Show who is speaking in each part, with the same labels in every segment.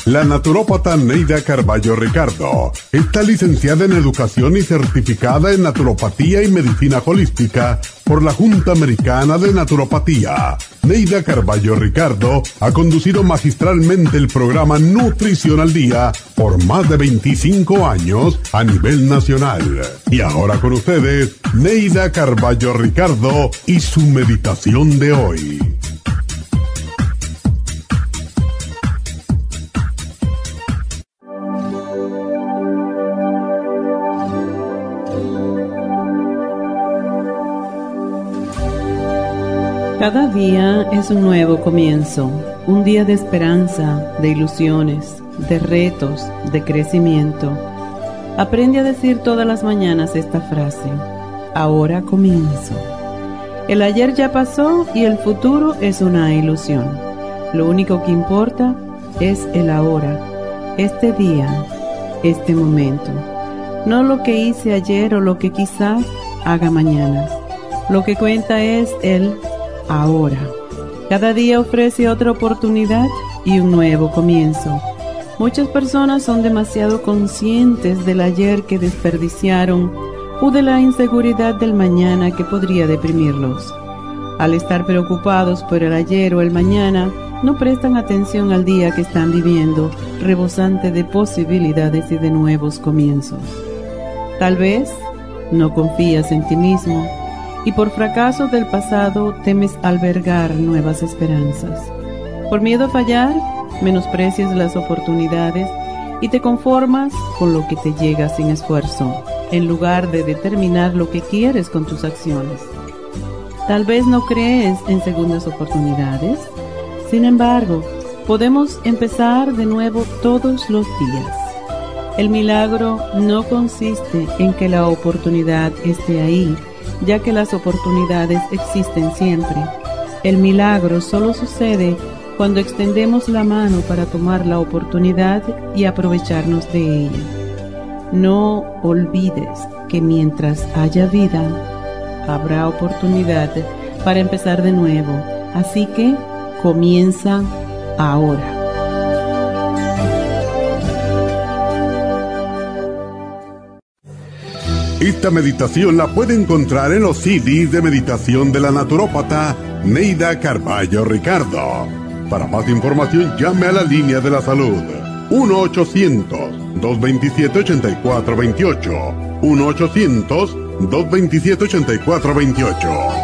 Speaker 1: La naturópata Neida Carballo Ricardo está licenciada en Educación y certificada en Naturopatía y Medicina Holística por la Junta Americana de Naturopatía. Neida Carballo Ricardo ha conducido magistralmente el programa Nutrición al Día por más de 25 años a nivel nacional. Y ahora con ustedes, Neida Carballo Ricardo y su meditación de hoy.
Speaker 2: Cada día es un nuevo comienzo, un día de esperanza, de ilusiones, de retos, de crecimiento. Aprende a decir todas las mañanas esta frase: ahora comienzo. El ayer ya pasó y el futuro es una ilusión. Lo único que importa es el ahora, este día, este momento. No lo que hice ayer o lo que quizá haga mañana. Lo que cuenta es el ahora. Cada día ofrece otra oportunidad y un nuevo comienzo. Muchas personas son demasiado conscientes del ayer que desperdiciaron o de la inseguridad del mañana que podría deprimirlos. Al estar preocupados por el ayer o el mañana, no prestan atención al día que están viviendo, rebosante de posibilidades y de nuevos comienzos. Tal vez no confías en ti mismo, y por fracasos del pasado temes albergar nuevas esperanzas. Por miedo a fallar, menosprecias las oportunidades y te conformas con lo que te llega sin esfuerzo, en lugar de determinar lo que quieres con tus acciones. Tal vez no crees en segundas oportunidades. Sin embargo, podemos empezar de nuevo todos los días. El milagro no consiste en que la oportunidad esté ahí, ya que las oportunidades existen siempre. El milagro solo sucede cuando extendemos la mano para tomar la oportunidad y aprovecharnos de ella. No olvides que mientras haya vida, habrá oportunidad para empezar de nuevo. Así que comienza ahora.
Speaker 1: Esta meditación la puede encontrar en los CDs de meditación de la naturópata Neida Carballo Ricardo. Para más información, llame a la línea de la salud 1-800-227-8428. 1-800-227-8428.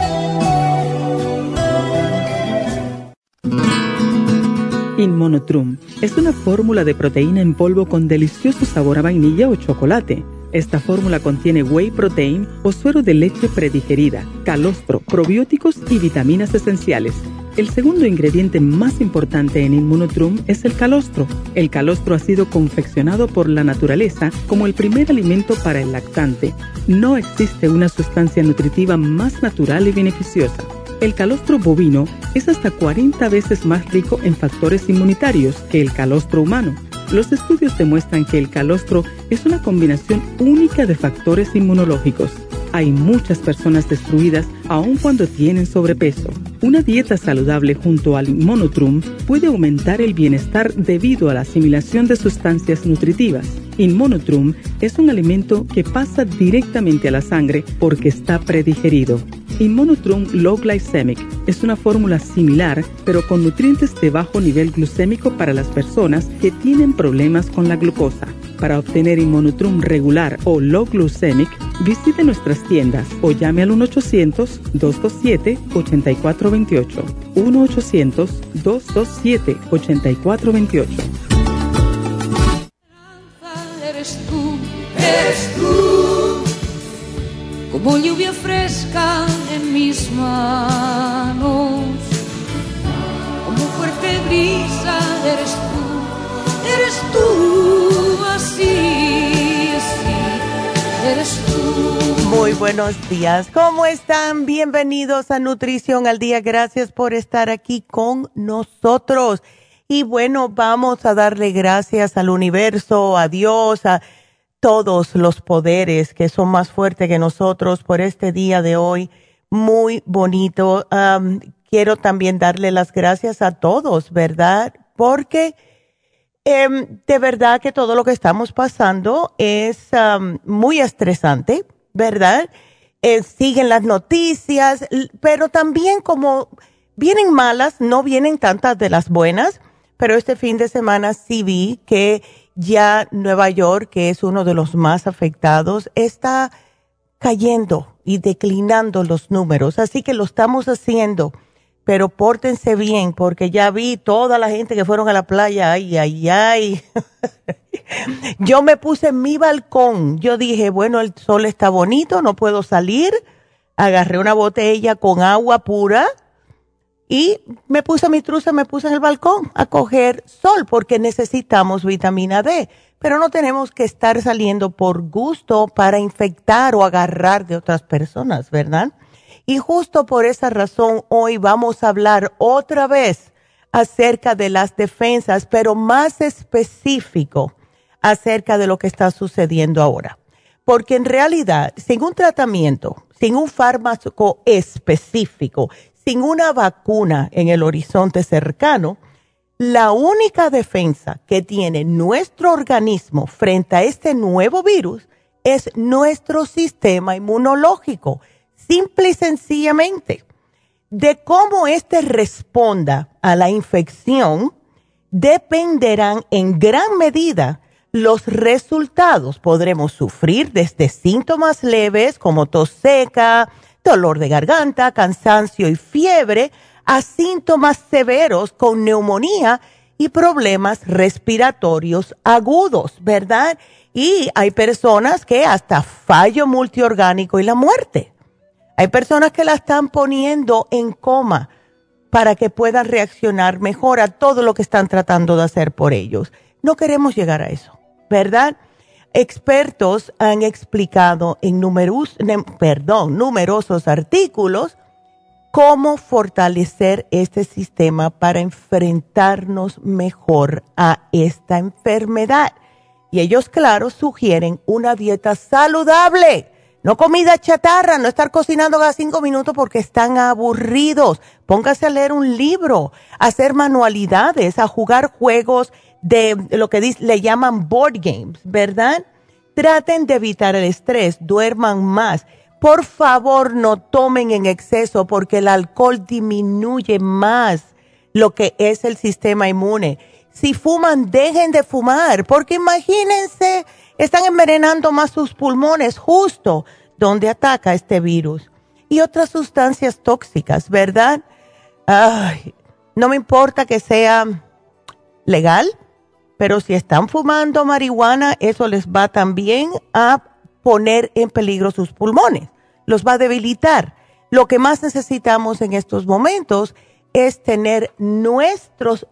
Speaker 3: Inmunotrum es una fórmula de proteína en polvo con delicioso sabor a vainilla o chocolate. Esta fórmula contiene whey protein o suero de leche predigerida, calostro, probióticos y vitaminas esenciales. El segundo ingrediente más importante en Inmunotrum es el calostro. El calostro ha sido confeccionado por la naturaleza como el primer alimento para el lactante. No existe una sustancia nutritiva más natural y beneficiosa. El calostro bovino es hasta 40 veces más rico en factores inmunitarios que el calostro humano. Los estudios demuestran que el calostro es una combinación única de factores inmunológicos. Hay muchas personas destruidas aun cuando tienen sobrepeso. Una dieta saludable junto al Inmunotrum puede aumentar el bienestar debido a la asimilación de sustancias nutritivas. Inmunotrum es un alimento que pasa directamente a la sangre porque está predigerido. Inmunotrum Low Glycemic es una fórmula similar, pero con nutrientes de bajo nivel glucémico para las personas que tienen problemas con la glucosa. Para obtener Inmunotrum regular o Low Glycemic, visite nuestras tiendas o llame al 1-800-227-8428. 1-800-227-8428.
Speaker 4: Eres tú, como lluvia fresca en mis manos, como fuerte brisa, eres tú, así, eres tú.
Speaker 5: Muy buenos días, ¿cómo están? Bienvenidos a Nutrición al Día, gracias por estar aquí con nosotros. Y bueno, vamos a darle gracias al universo, a Dios, a todos los poderes que son más fuertes que nosotros por este día de hoy. Muy bonito. Quiero también darle las gracias a todos, ¿verdad? Porque de verdad que todo lo que estamos pasando es muy estresante, ¿verdad? Siguen las noticias, pero también como vienen malas, no vienen tantas de las buenas, pero este fin de semana sí vi que ya Nueva York, que es uno de los más afectados, está cayendo y declinando los números, así que lo estamos haciendo, pero pórtense bien porque ya vi toda la gente que fueron a la playa, ay, ay, ay. Yo me puse en mi balcón, yo dije, bueno, el sol está bonito, no puedo salir, agarré una botella con agua pura y me puse mi truza, me puse en el balcón a coger sol porque necesitamos vitamina D. Pero no tenemos que estar saliendo por gusto para infectar o agarrar de otras personas, ¿verdad? Y justo por esa razón hoy vamos a hablar otra vez acerca de las defensas, pero más específico acerca de lo que está sucediendo ahora. Porque en realidad, sin un tratamiento, sin un fármaco específico, sin una vacuna en el horizonte cercano, la única defensa que tiene nuestro organismo frente a este nuevo virus es nuestro sistema inmunológico, simple y sencillamente. De cómo éste responda a la infección dependerán en gran medida los resultados. Podremos sufrir desde síntomas leves como tos seca, dolor de garganta, cansancio y fiebre, a síntomas severos con neumonía y problemas respiratorios agudos, ¿verdad? Y hay personas que hasta fallo multiorgánico y la muerte. Hay personas que la están poniendo en coma para que puedan reaccionar mejor a todo lo que están tratando de hacer por ellos. No queremos llegar a eso, ¿verdad? Expertos han explicado en numerosos artículos cómo fortalecer este sistema para enfrentarnos mejor a esta enfermedad. Y ellos, claro, sugieren una dieta saludable, no comida chatarra, no estar cocinando cada 5 minutos porque están aburridos. Póngase a leer un libro, a hacer manualidades, a jugar juegos de lo que le llaman board games, ¿verdad? Traten de evitar el estrés, duerman más. Por favor, no tomen en exceso porque el alcohol disminuye más lo que es el sistema inmune. Si fuman, dejen de fumar, porque imagínense, están envenenando más sus pulmones justo donde ataca este virus. Y otras sustancias tóxicas, ¿verdad? Ay, no me importa que sea legal, pero si están fumando marihuana, eso les va también a poner en peligro sus pulmones, los va a debilitar. Lo que más necesitamos en estos momentos es tener nuestros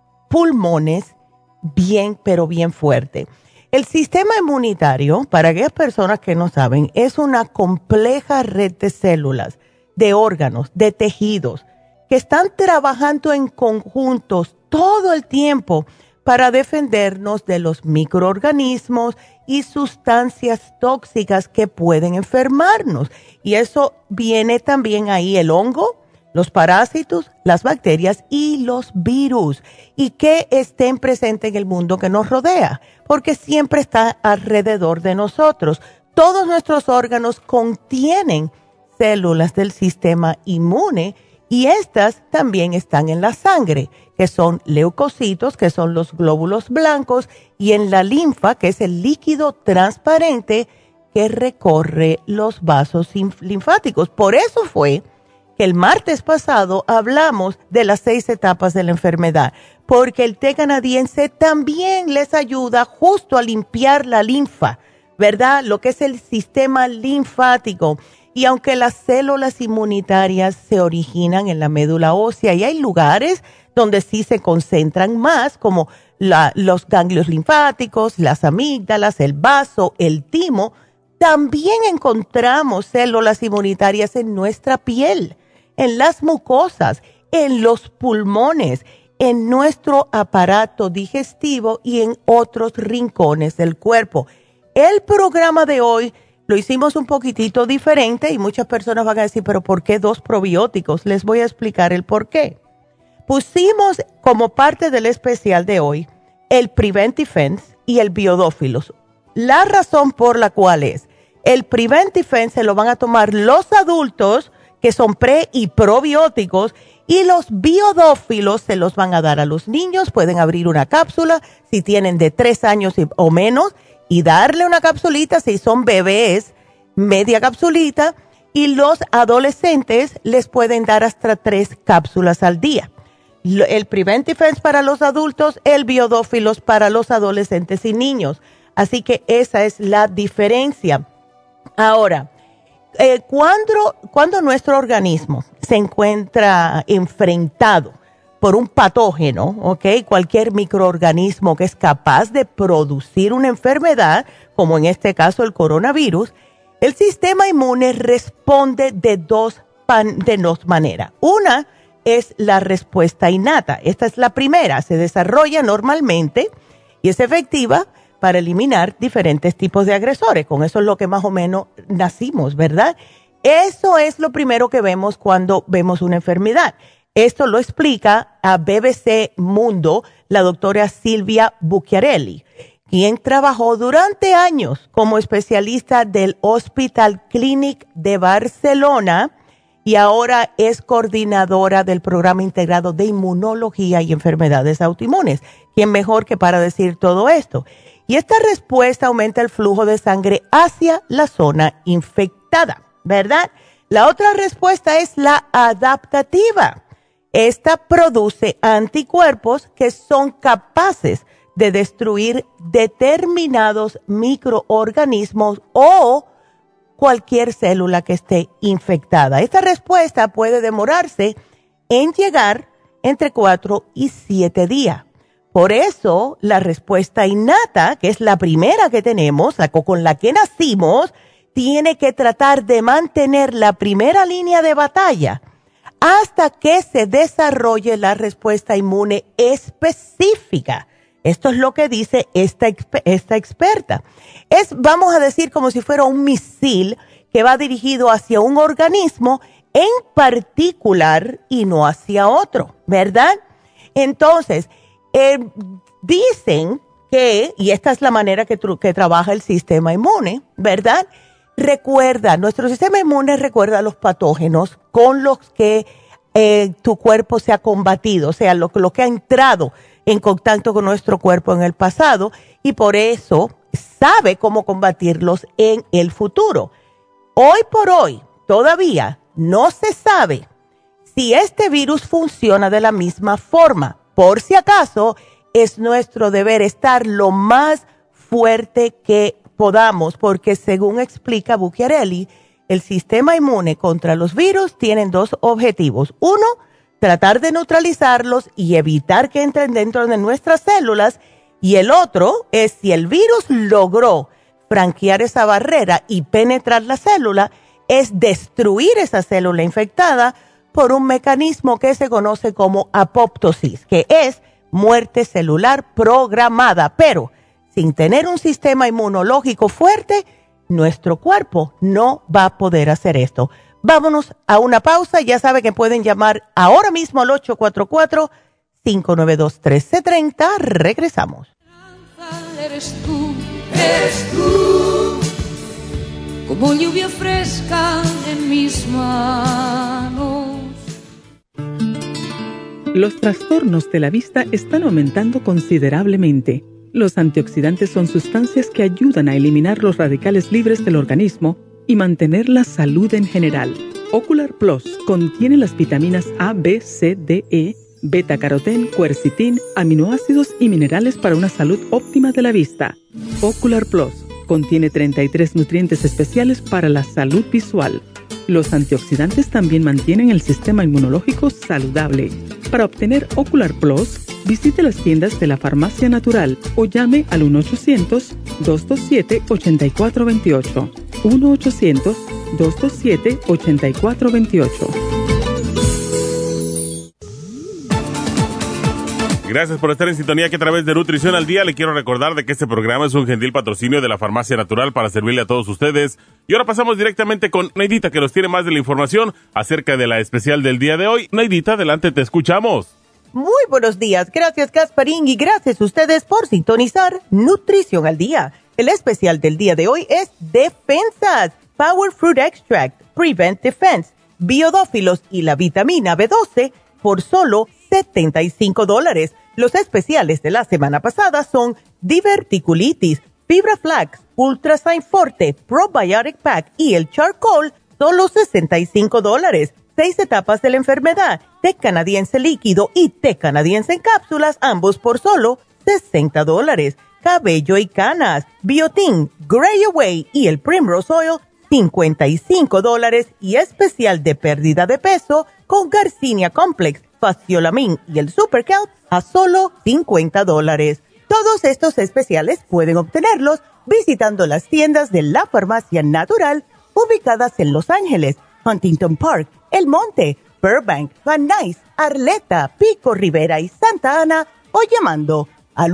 Speaker 5: pulmones bien, pero bien fuerte. El sistema inmunitario, para aquellas personas que no saben, es una compleja red de células, de órganos, de tejidos, que están trabajando en conjuntos todo el tiempo para defendernos de los microorganismos y sustancias tóxicas que pueden enfermarnos. Y eso viene también ahí el hongo, los parásitos, las bacterias y los virus. Y que estén presentes en el mundo que nos rodea, porque siempre está alrededor de nosotros. Todos nuestros órganos contienen células del sistema inmune y estas también están en la sangre, que son leucocitos, que son los glóbulos blancos, y en la linfa, que es el líquido transparente que recorre los vasos linfáticos. Por eso fue que el martes pasado hablamos de las 6 etapas de la enfermedad, porque el té canadiense también les ayuda justo a limpiar la linfa, ¿verdad? Lo que es el sistema linfático. Y aunque las células inmunitarias se originan en la médula ósea y hay lugares donde sí se concentran más, como los ganglios linfáticos, las amígdalas, el vaso, el timo, también encontramos células inmunitarias en nuestra piel, en las mucosas, en los pulmones, en nuestro aparato digestivo y en otros rincones del cuerpo. El programa de hoy lo hicimos un poquitito diferente y muchas personas van a decir, pero ¿por qué 2 probióticos? Les voy a explicar el por qué. Pusimos como parte del especial de hoy el Prevent Defense y el Biodófilos. La razón por la cual es, el Prevent Defense se lo van a tomar los adultos que son pre y probióticos, y los biodófilos se los van a dar a los niños. Pueden abrir una cápsula si tienen de 3 años o menos y darle una capsulita si son bebés, media capsulita, y los adolescentes les pueden dar hasta 3 cápsulas al día. El Prevent Defense para los adultos, el biodófilos para los adolescentes y niños. Así que esa es la diferencia. Ahora, cuando nuestro organismo se encuentra enfrentado por un patógeno, ¿ok? Cualquier microorganismo que es capaz de producir una enfermedad, como en este caso el coronavirus, el sistema inmune responde de dos maneras. Una es la respuesta innata. Esta es la primera, se desarrolla normalmente y es efectiva para eliminar diferentes tipos de agresores. Con eso es lo que más o menos nacimos, ¿verdad? Eso es lo primero que vemos cuando vemos una enfermedad. Esto lo explica a BBC Mundo la doctora Silvia Bucchiarelli, quien trabajó durante años como especialista del Hospital Clínic de Barcelona y ahora es coordinadora del Programa Integrado de Inmunología y Enfermedades Autoinmunes. ¿Quién mejor que para decir todo esto? Y esta respuesta aumenta el flujo de sangre hacia la zona infectada, ¿verdad? La otra respuesta es la adaptativa. Esta produce anticuerpos que son capaces de destruir determinados microorganismos o cualquier célula que esté infectada. Esta respuesta puede demorarse en llegar entre 4 y 7 días. Por eso, la respuesta innata, que es la primera que tenemos, la con la que nacimos, tiene que tratar de mantener la primera línea de batalla hasta que se desarrolle la respuesta inmune específica. Esto es lo que dice esta experta. Es, vamos a decir, como si fuera un misil que va dirigido hacia un organismo en particular y no hacia otro, ¿verdad? Entonces, dicen que, y esta es la manera que trabaja el sistema inmune, ¿verdad? Nuestro sistema inmune recuerda los patógenos con los que tu cuerpo se ha combatido, o sea, lo que ha entrado en contacto con nuestro cuerpo en el pasado, y por eso sabe cómo combatirlos en el futuro. Hoy por hoy, todavía no se sabe si este virus funciona de la misma forma. Por si acaso, es nuestro deber estar lo más fuerte que podamos, porque según explica Bucchiarelli, el sistema inmune contra los virus tiene 2 objetivos. Uno, tratar de neutralizarlos y evitar que entren dentro de nuestras células. Y el otro es si el virus logró franquear esa barrera y penetrar la célula, es destruir esa célula infectada por un mecanismo que se conoce como apoptosis, que es muerte celular programada. Pero sin tener un sistema inmunológico fuerte, nuestro cuerpo no va a poder hacer esto. Vámonos a una pausa. Ya saben que pueden llamar ahora mismo al 844-592-1330. Regresamos.
Speaker 4: Eres tú, como lluvia fresca en mis manos.
Speaker 3: Los trastornos de la vista están aumentando considerablemente. Los antioxidantes son sustancias que ayudan a eliminar los radicales libres del organismo y mantener la salud en general. Ocular Plus contiene las vitaminas A, B, C, D, E, beta-carotén, quercetín, aminoácidos y minerales para una salud óptima de la vista. Ocular Plus contiene 33 nutrientes especiales para la salud visual. Los antioxidantes también mantienen el sistema inmunológico saludable. Para obtener Ocular Plus, visite las tiendas de la Farmacia Natural o llame al 1-800-227-8428. 1-800-227-8428.
Speaker 6: Gracias por estar en sintonía, que a través de Nutrición al Día le quiero recordar de que este programa es un gentil patrocinio de la Farmacia Natural para servirle a todos ustedes. Y ahora pasamos directamente con Neidita, que nos tiene más de la información acerca de la especial del día de hoy. Neidita, adelante, te escuchamos.
Speaker 5: Muy buenos días. Gracias, Gasparín, y gracias a ustedes por sintonizar Nutrición al Día. El especial del día de hoy es Defensas, Power Fruit Extract, Prevent Defense, Biodófilos y la vitamina B12 por solo $75. Los especiales de la semana pasada son Diverticulitis, Fibra Flax, Ultrasign Forte, Probiotic Pack y el Charcoal, solo $65. 6 etapas de la enfermedad, té canadiense líquido y té canadiense en cápsulas, ambos por solo $60. Cabello y canas, Biotin, Gray Away y el Primrose Oil, $55. Y especial de pérdida de peso con Garcinia Complex, Faciolamin y el Super Kelp a solo $50. Todos estos especiales pueden obtenerlos visitando las tiendas de la Farmacia Natural ubicadas en Los Ángeles, Huntington Park, El Monte, Burbank, Van Nuys, Arleta, Pico Rivera y Santa Ana, o llamando al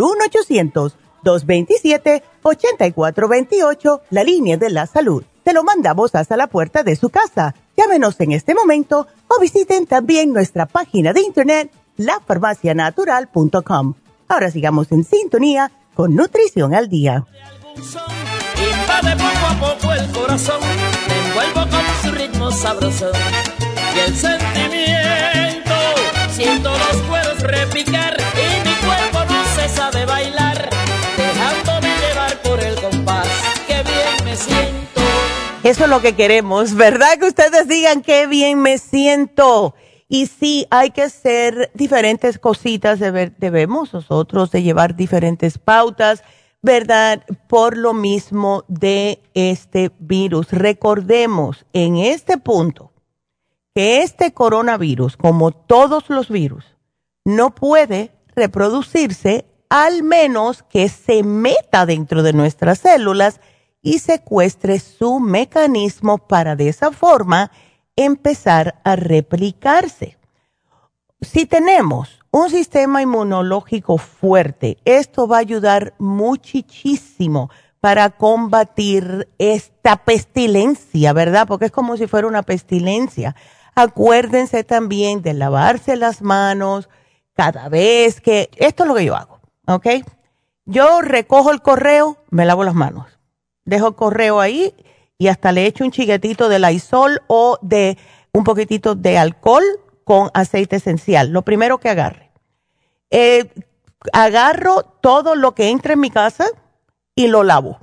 Speaker 5: 1-800-227-8428, la línea de la salud. Te lo mandamos hasta la puerta de su casa. Llámenos en este momento o visiten también nuestra página de internet, lafarmacianatural.com. Ahora sigamos en sintonía con Nutrición al Día.
Speaker 7: Invade poco a poco el corazón, me envuelvo con su ritmo sabroso y el sentimiento, siento los cueros repicar y mi cuerpo no cesa de bailar, dejándome llevar por el compás, qué bien me siento.
Speaker 5: Eso es lo que queremos, ¿verdad? Que ustedes digan qué bien me siento. Y sí, hay que hacer diferentes cositas, debemos nosotros de llevar diferentes pautas, ¿verdad? Por lo mismo de este virus. Recordemos en este punto que este coronavirus, como todos los virus, no puede reproducirse al menos que se meta dentro de nuestras células y secuestre su mecanismo para de esa forma empezar a replicarse. Si tenemos un sistema inmunológico fuerte, esto va a ayudar muchísimo para combatir esta pestilencia, ¿verdad? Porque es como si fuera una pestilencia. Acuérdense también de lavarse las manos cada vez que... Esto es lo que yo hago, ¿ok? Yo recojo el correo, me lavo las manos. Dejo el correo ahí y hasta le echo un chiquitito de Lysol o de un poquitito de alcohol con aceite esencial. Lo primero que agarre. Agarro todo lo que entra en mi casa y lo lavo.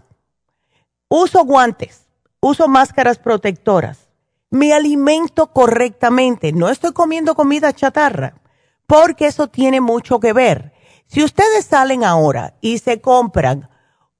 Speaker 5: Uso guantes, uso máscaras protectoras. Me alimento correctamente. No estoy comiendo comida chatarra, porque eso tiene mucho que ver. Si ustedes salen ahora y se compran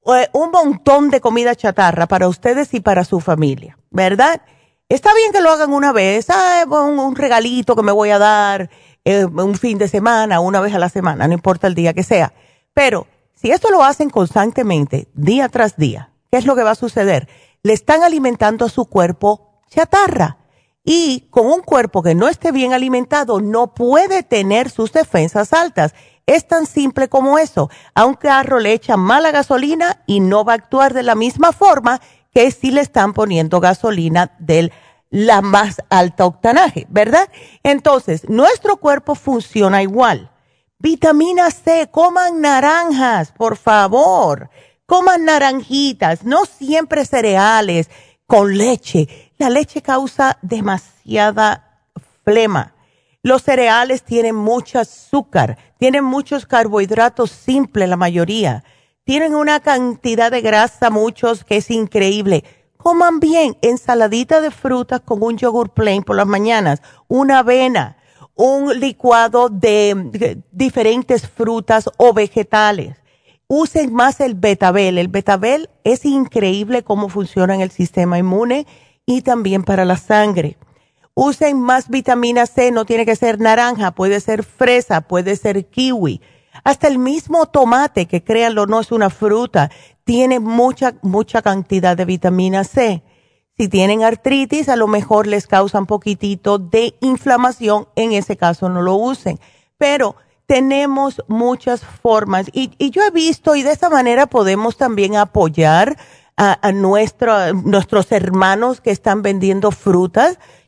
Speaker 5: un montón de comida chatarra para ustedes y para su familia, ¿verdad? Está bien que lo hagan una vez, un regalito que me voy a dar un fin de semana, una vez a la semana, no importa el día que sea. Pero si esto lo hacen constantemente, día tras día, ¿qué es lo que va a suceder? Le están alimentando a su cuerpo chatarra. Y con un cuerpo que no esté bien alimentado, no puede tener sus defensas altas. Es tan simple como eso. A un carro le echan mala gasolina y no va a actuar de la misma forma que si le están poniendo gasolina de la más alta octanaje, ¿verdad? Entonces, nuestro cuerpo funciona igual. Vitamina C, coman naranjas, por favor. Coman naranjitas, no siempre cereales con leche. La leche causa demasiada flema. Los cereales tienen mucho azúcar, tienen muchos carbohidratos simples, la mayoría. Tienen una cantidad de grasa, muchos, que es increíble. Coman bien, ensaladita de frutas con un yogur plain por las mañanas, una avena, un licuado de diferentes frutas o vegetales. Usen más el betabel. El betabel es increíble cómo funciona en el sistema inmune y también para la sangre. Usen más vitamina C, no tiene que ser naranja, puede ser fresa, puede ser kiwi. Hasta el mismo tomate, que créanlo, no es una fruta, tiene mucha cantidad de vitamina C. Si tienen artritis, a lo mejor les causa un poquitito de inflamación, en ese caso no lo usen. Pero tenemos muchas formas y yo he visto, y de esta manera podemos también apoyar a nuestros hermanos que están vendiendo frutas.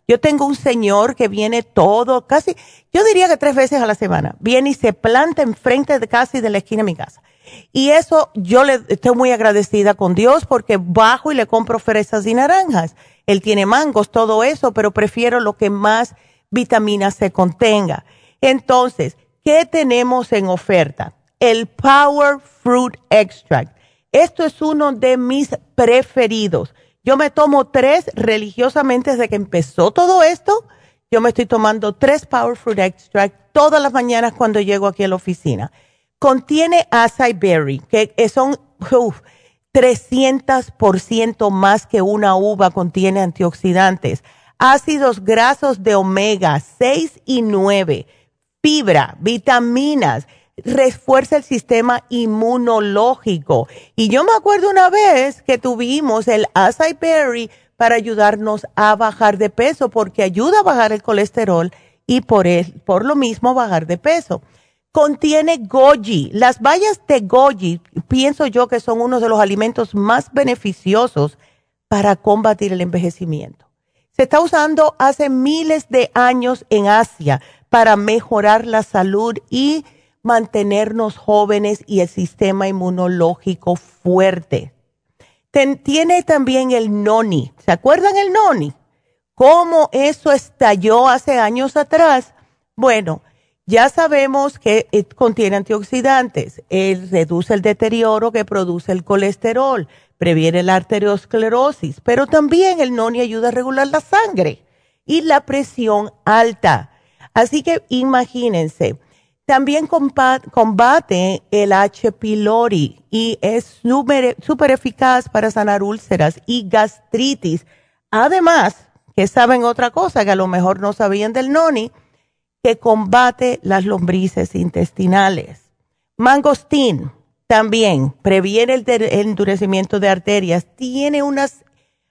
Speaker 5: Yo tengo un señor que viene casi, yo diría que 3 veces a la semana. Viene y se planta enfrente de casi de la esquina de mi casa. Y eso yo le estoy muy agradecida con Dios porque bajo y le compro fresas y naranjas. Él tiene mangos, todo eso, pero prefiero lo que más vitamina C contenga. Entonces, ¿qué tenemos en oferta? El Power Fruit Extract. Esto es uno de mis preferidos. Yo me tomo 3 religiosamente desde que empezó todo esto. Yo me estoy tomando 3 Power Fruit Extract todas las mañanas cuando llego aquí a la oficina. Contiene acai berry, que son 300% más que una uva, contiene antioxidantes, ácidos grasos de omega 6 y 9, fibra, vitaminas, refuerza el sistema inmunológico. Y yo me acuerdo una vez que tuvimos el acai berry para ayudarnos a bajar de peso, porque ayuda a bajar el colesterol y por lo mismo bajar de peso. Contiene goji. Las bayas de goji, pienso yo que son uno de los alimentos más beneficiosos para combatir el envejecimiento. Se está usando hace miles de años en Asia para mejorar la salud y mantenernos jóvenes y el sistema inmunológico fuerte. Tiene también el noni. ¿Se acuerdan el noni? ¿Cómo eso estalló hace años atrás? Bueno, ya sabemos que contiene antioxidantes, reduce el deterioro que produce el colesterol, previene la arteriosclerosis, pero también el noni ayuda a regular la sangre y la presión alta. Así que imagínense, también combate el H. pylori y es súper eficaz para sanar úlceras y gastritis. Además, que saben otra cosa que a lo mejor no sabían del noni, que combate las lombrices intestinales. Mangostín también previene el endurecimiento de arterias. Tiene unas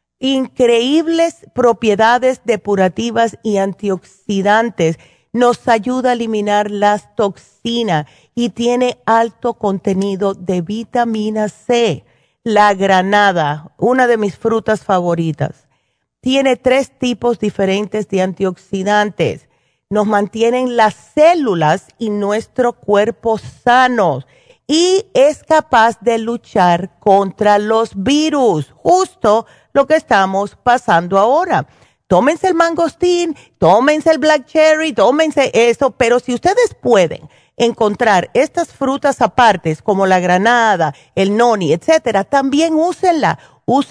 Speaker 5: increíbles propiedades depurativas y antioxidantes. Nos ayuda a eliminar las toxinas y tiene alto contenido de vitamina C. La granada, una de mis frutas favoritas. Tiene 3 tipos diferentes de antioxidantes. Nos mantienen las células y nuestro cuerpo sanos y es capaz de luchar contra los virus, justo lo que estamos pasando ahora. Tómense el mangostín, tómense el black cherry, tómense eso, pero si ustedes pueden encontrar estas frutas apartes como la granada, el noni, etcétera, también úsenla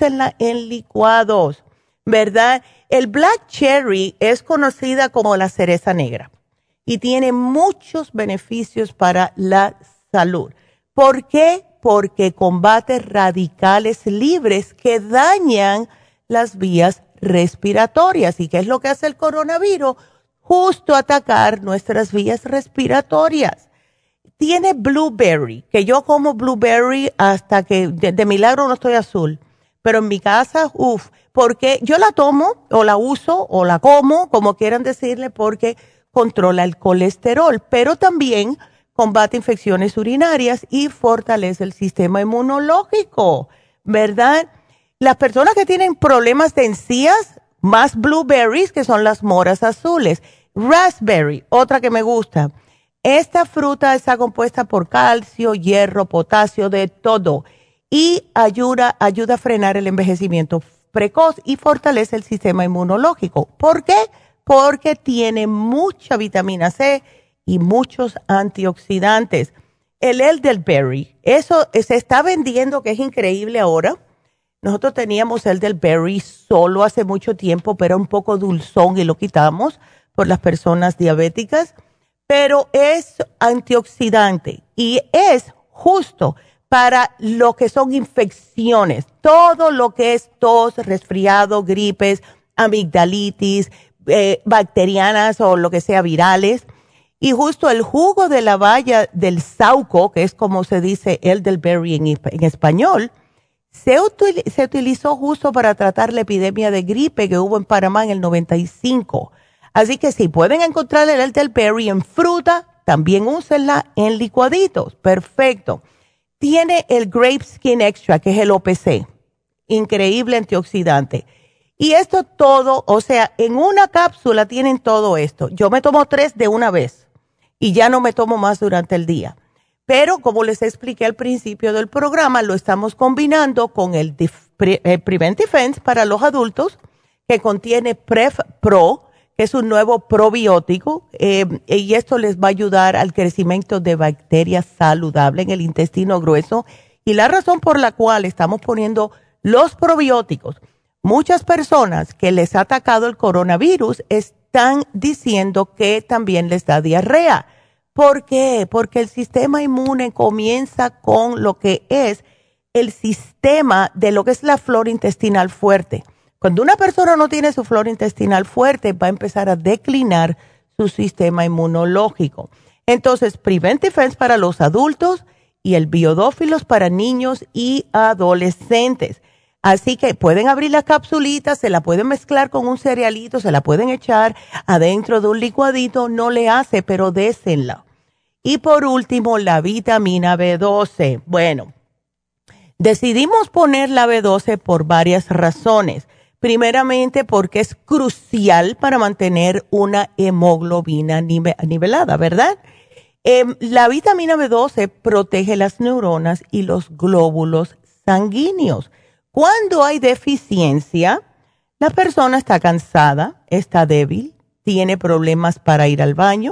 Speaker 5: en licuados, ¿verdad? El black cherry es conocida como la cereza negra y tiene muchos beneficios para la salud. ¿Por qué? Porque combate radicales libres que dañan las vías respiratorias. ¿Y qué es lo que hace el coronavirus? Justo atacar nuestras vías respiratorias. Tiene blueberry, que yo como blueberry hasta que de milagro no estoy azul. Pero en mi casa, porque yo la tomo o la uso o la como, como quieran decirle, porque controla el colesterol, pero también combate infecciones urinarias y fortalece el sistema inmunológico, ¿verdad? Las personas que tienen problemas de encías, más blueberries, que son las moras azules. Raspberry, otra que me gusta. Esta fruta está compuesta por calcio, hierro, potasio, de todo. Y ayuda a frenar el envejecimiento precoz y fortalece el sistema inmunológico. ¿Por qué? Porque tiene mucha vitamina C y muchos antioxidantes. El elderberry, eso se está vendiendo, que es increíble ahora. Nosotros teníamos elderberry solo hace mucho tiempo, pero un poco dulzón y lo quitamos por las personas diabéticas. Pero es antioxidante y es justo para lo que son infecciones, todo lo que es tos, resfriado, gripes, amigdalitis, bacterianas o lo que sea virales. Y justo el jugo de la baya del sauco, que es como se dice elderberry en español, se utilizó justo para tratar la epidemia de gripe que hubo en Panamá en el 95. Así que si pueden encontrar el elderberry en fruta, también úsenla en licuaditos. Perfecto. Tiene el Grape Skin Extra, que es el OPC. Increíble antioxidante. Y esto todo, o sea, en una cápsula tienen todo esto. Yo me tomo 3 de una vez y ya no me tomo más durante el día. Pero como les expliqué al principio del programa, lo estamos combinando con el Prevent Defense para los adultos, que contiene Pref Pro, que es un nuevo probiótico, y esto les va a ayudar al crecimiento de bacterias saludables en el intestino grueso. Y la razón por la cual estamos poniendo los probióticos, muchas personas que les ha atacado el coronavirus están diciendo que también les da diarrea. ¿Por qué? Porque el sistema inmune comienza con lo que es el sistema de lo que es la flora intestinal fuerte. Cuando una persona no tiene su flora intestinal fuerte, va a empezar a declinar su sistema inmunológico. Entonces, Prevent Defense para los adultos y el Biodófilos para niños y adolescentes. Así que pueden abrir la capsulita, se la pueden mezclar con un cerealito, se la pueden echar adentro de un licuadito, no le hace, pero désenla. Y por último, la vitamina B12. Bueno, decidimos poner la B12 por varias razones. Primeramente, porque es crucial para mantener una hemoglobina nivelada, ¿verdad? La vitamina B12 protege las neuronas y los glóbulos sanguíneos. Cuando hay deficiencia, la persona está cansada, está débil, tiene problemas para ir al baño,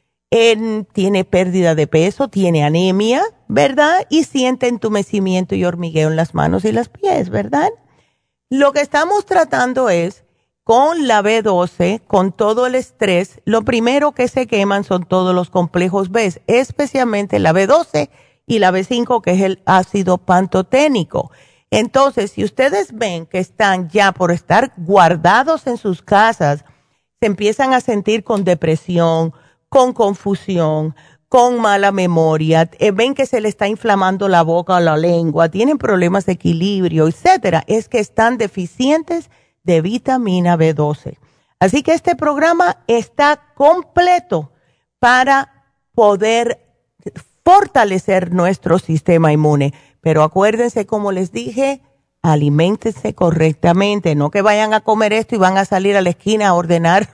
Speaker 5: tiene pérdida de peso, tiene anemia, ¿verdad? Y siente entumecimiento y hormigueo en las manos y los pies, ¿verdad? Lo que estamos tratando es, con la B12, con todo el estrés, lo primero que se queman son todos los complejos B, especialmente la B12 y la B5, que es el ácido pantoténico. Entonces, si ustedes ven que están ya por estar guardados en sus casas, se empiezan a sentir con depresión, con confusión, con mala memoria, ven que se le está inflamando la boca o la lengua, tienen problemas de equilibrio, etcétera, es que están deficientes de vitamina B12. Así que este programa está completo para poder fortalecer nuestro sistema inmune. Pero acuérdense, como les dije, aliméntense correctamente, no que vayan a comer esto y van a salir a la esquina a ordenar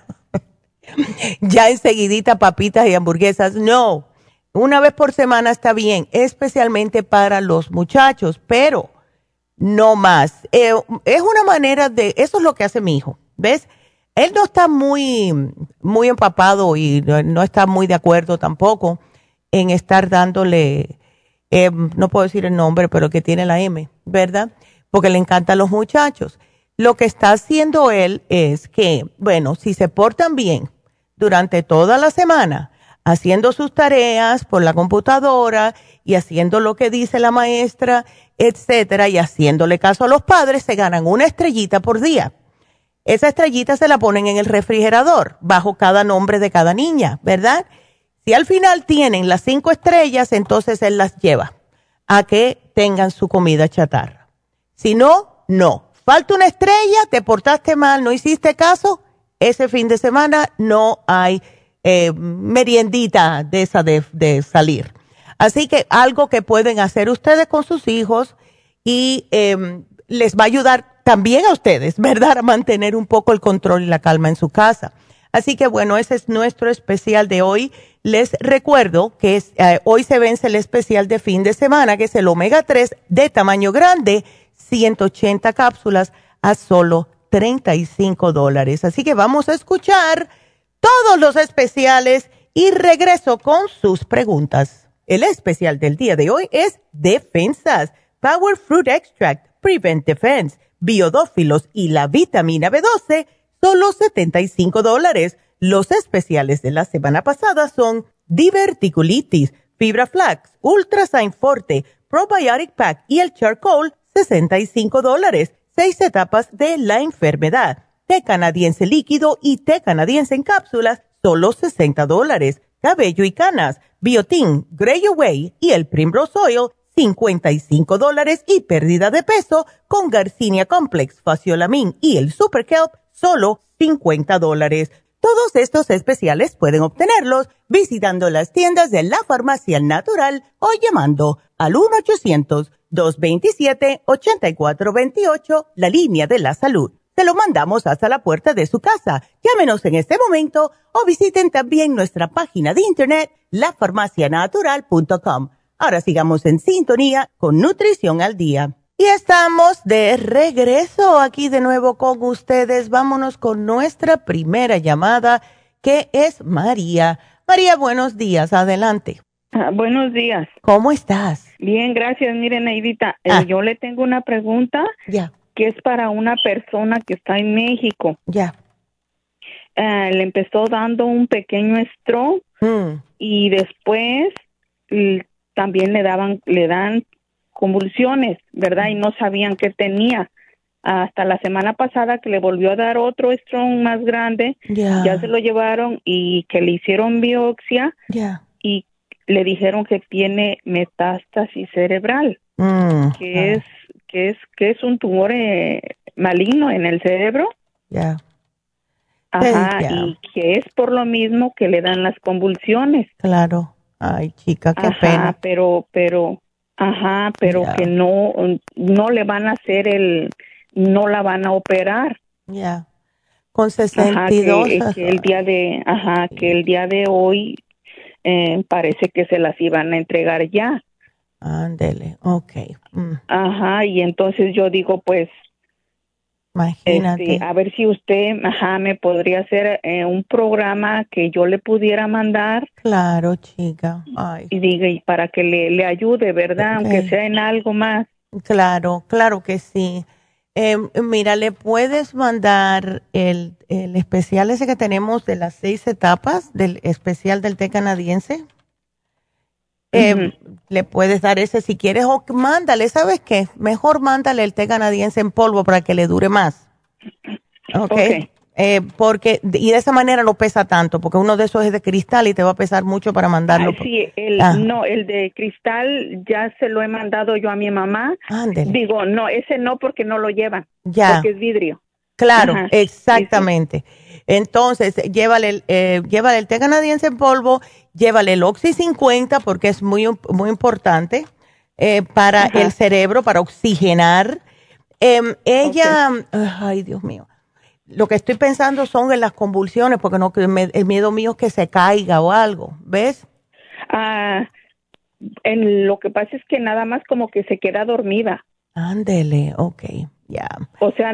Speaker 5: ya enseguidita papitas y hamburguesas. No, una vez por semana está bien, especialmente para los muchachos, pero no más. Es una manera de, eso es lo que hace mi hijo, ¿ves? Él no está muy empapado y no está muy de acuerdo tampoco en estar dándole, no puedo decir el nombre, pero que tiene la M, ¿verdad? Porque le encantan los muchachos. Lo que está haciendo él es que, bueno, si se portan bien durante toda la semana, haciendo sus tareas por la computadora y haciendo lo que dice la maestra, etcétera, y haciéndole caso a los padres, se ganan una estrellita por día. Esa estrellita se la ponen en el refrigerador, bajo cada nombre de cada niña, ¿verdad? Si al final tienen las 5 estrellas, entonces él las lleva a que tengan su comida chatarra. Si no, no. Falta una estrella, te portaste mal, no hiciste caso, ese fin de semana no hay meriendita de esa de salir. Así que algo que pueden hacer ustedes con sus hijos y les va a ayudar también a ustedes, ¿verdad? A mantener un poco el control y la calma en su casa. Así que bueno, ese es nuestro especial de hoy. Les recuerdo que hoy se vence el especial de fin de semana, que es el Omega 3 de tamaño grande, 180 cápsulas a solo $35. Así que vamos a escuchar todos los especiales y regreso con sus preguntas. El especial del día de hoy es Defensas, Power Fruit Extract, Prevent Defense, Biodófilos y la vitamina B12, solo $75. Los especiales de la semana pasada son Diverticulitis, Fibra Flax, Ultrasign Forte, Probiotic Pack y el Charcoal, $65. 6 etapas de la enfermedad. Té canadiense líquido y té canadiense en cápsulas, solo $60. Cabello y canas, Biotin, Grey Away y el Primrose Oil, $55. Y pérdida de peso con Garcinia Complex, Faciolamin y el Super Kelp, solo $50. Todos estos especiales pueden obtenerlos visitando las tiendas de la Farmacia Natural o llamando al 1-800-227-8428, la línea de la salud. se lo mandamos hasta la puerta de su casa. Llámenos en este momento o visiten también nuestra página de internet, lafarmacianatural.com. Ahora sigamos en sintonía con Nutrición al Día. Y estamos de regreso aquí de nuevo con ustedes. Vámonos con nuestra primera llamada, que es María. María, buenos días. Adelante.
Speaker 8: Buenos días.
Speaker 5: ¿Cómo estás?
Speaker 8: Bien, gracias. Miren, Neidita, yo le tengo una pregunta que es para una persona que está en México. Le empezó dando un pequeño stroke y después también le dan convulsiones, ¿verdad? Y no sabían qué tenía. Hasta la semana pasada que le volvió a dar otro stroke más grande, ya se lo llevaron y que le hicieron biopsia y le dijeron que tiene metástasis cerebral, que es un tumor maligno en el cerebro. Y que es por lo mismo que le dan las convulsiones.
Speaker 5: Claro. Ay, chica, qué pena.
Speaker 8: Pero que no le van a hacer no la van a operar.
Speaker 5: Con 62.
Speaker 8: Que el día de hoy parece que se las iban a entregar ya.
Speaker 5: Ándele, okay.
Speaker 8: Y entonces yo digo, pues,
Speaker 5: imagínate.
Speaker 8: A ver si usted, me podría hacer un programa que yo le pudiera mandar.
Speaker 5: Claro, chica. Ay.
Speaker 8: Y diga, y para que le ayude, ¿verdad? Aunque sea en algo más.
Speaker 5: Claro, claro que sí. Mira, le puedes mandar el especial ese que tenemos de las 6 etapas, del especial del té canadiense. Le puedes dar ese si quieres, o mándale, ¿sabes qué? Mejor mándale el té canadiense en polvo para que le dure más. Okay. Porque, y de esa manera no pesa tanto, porque uno de esos es de cristal y te va a pesar mucho para mandarlo.
Speaker 8: No, el de cristal ya se lo he mandado yo a mi mamá.
Speaker 5: Ándele.
Speaker 8: Digo, no, ese no, porque no lo llevan, porque es vidrio.
Speaker 5: Claro, exactamente. Sí. Entonces, llévale el té canadiense en polvo, llévale el Oxy 50, porque es muy, muy importante para el cerebro, para oxigenar. Ay, Dios mío. Lo que estoy pensando son en las convulsiones, porque el miedo mío es que se caiga o algo, ¿ves?
Speaker 8: Lo que pasa es que nada más como que se queda dormida.
Speaker 5: Ándele, ya.
Speaker 8: O sea,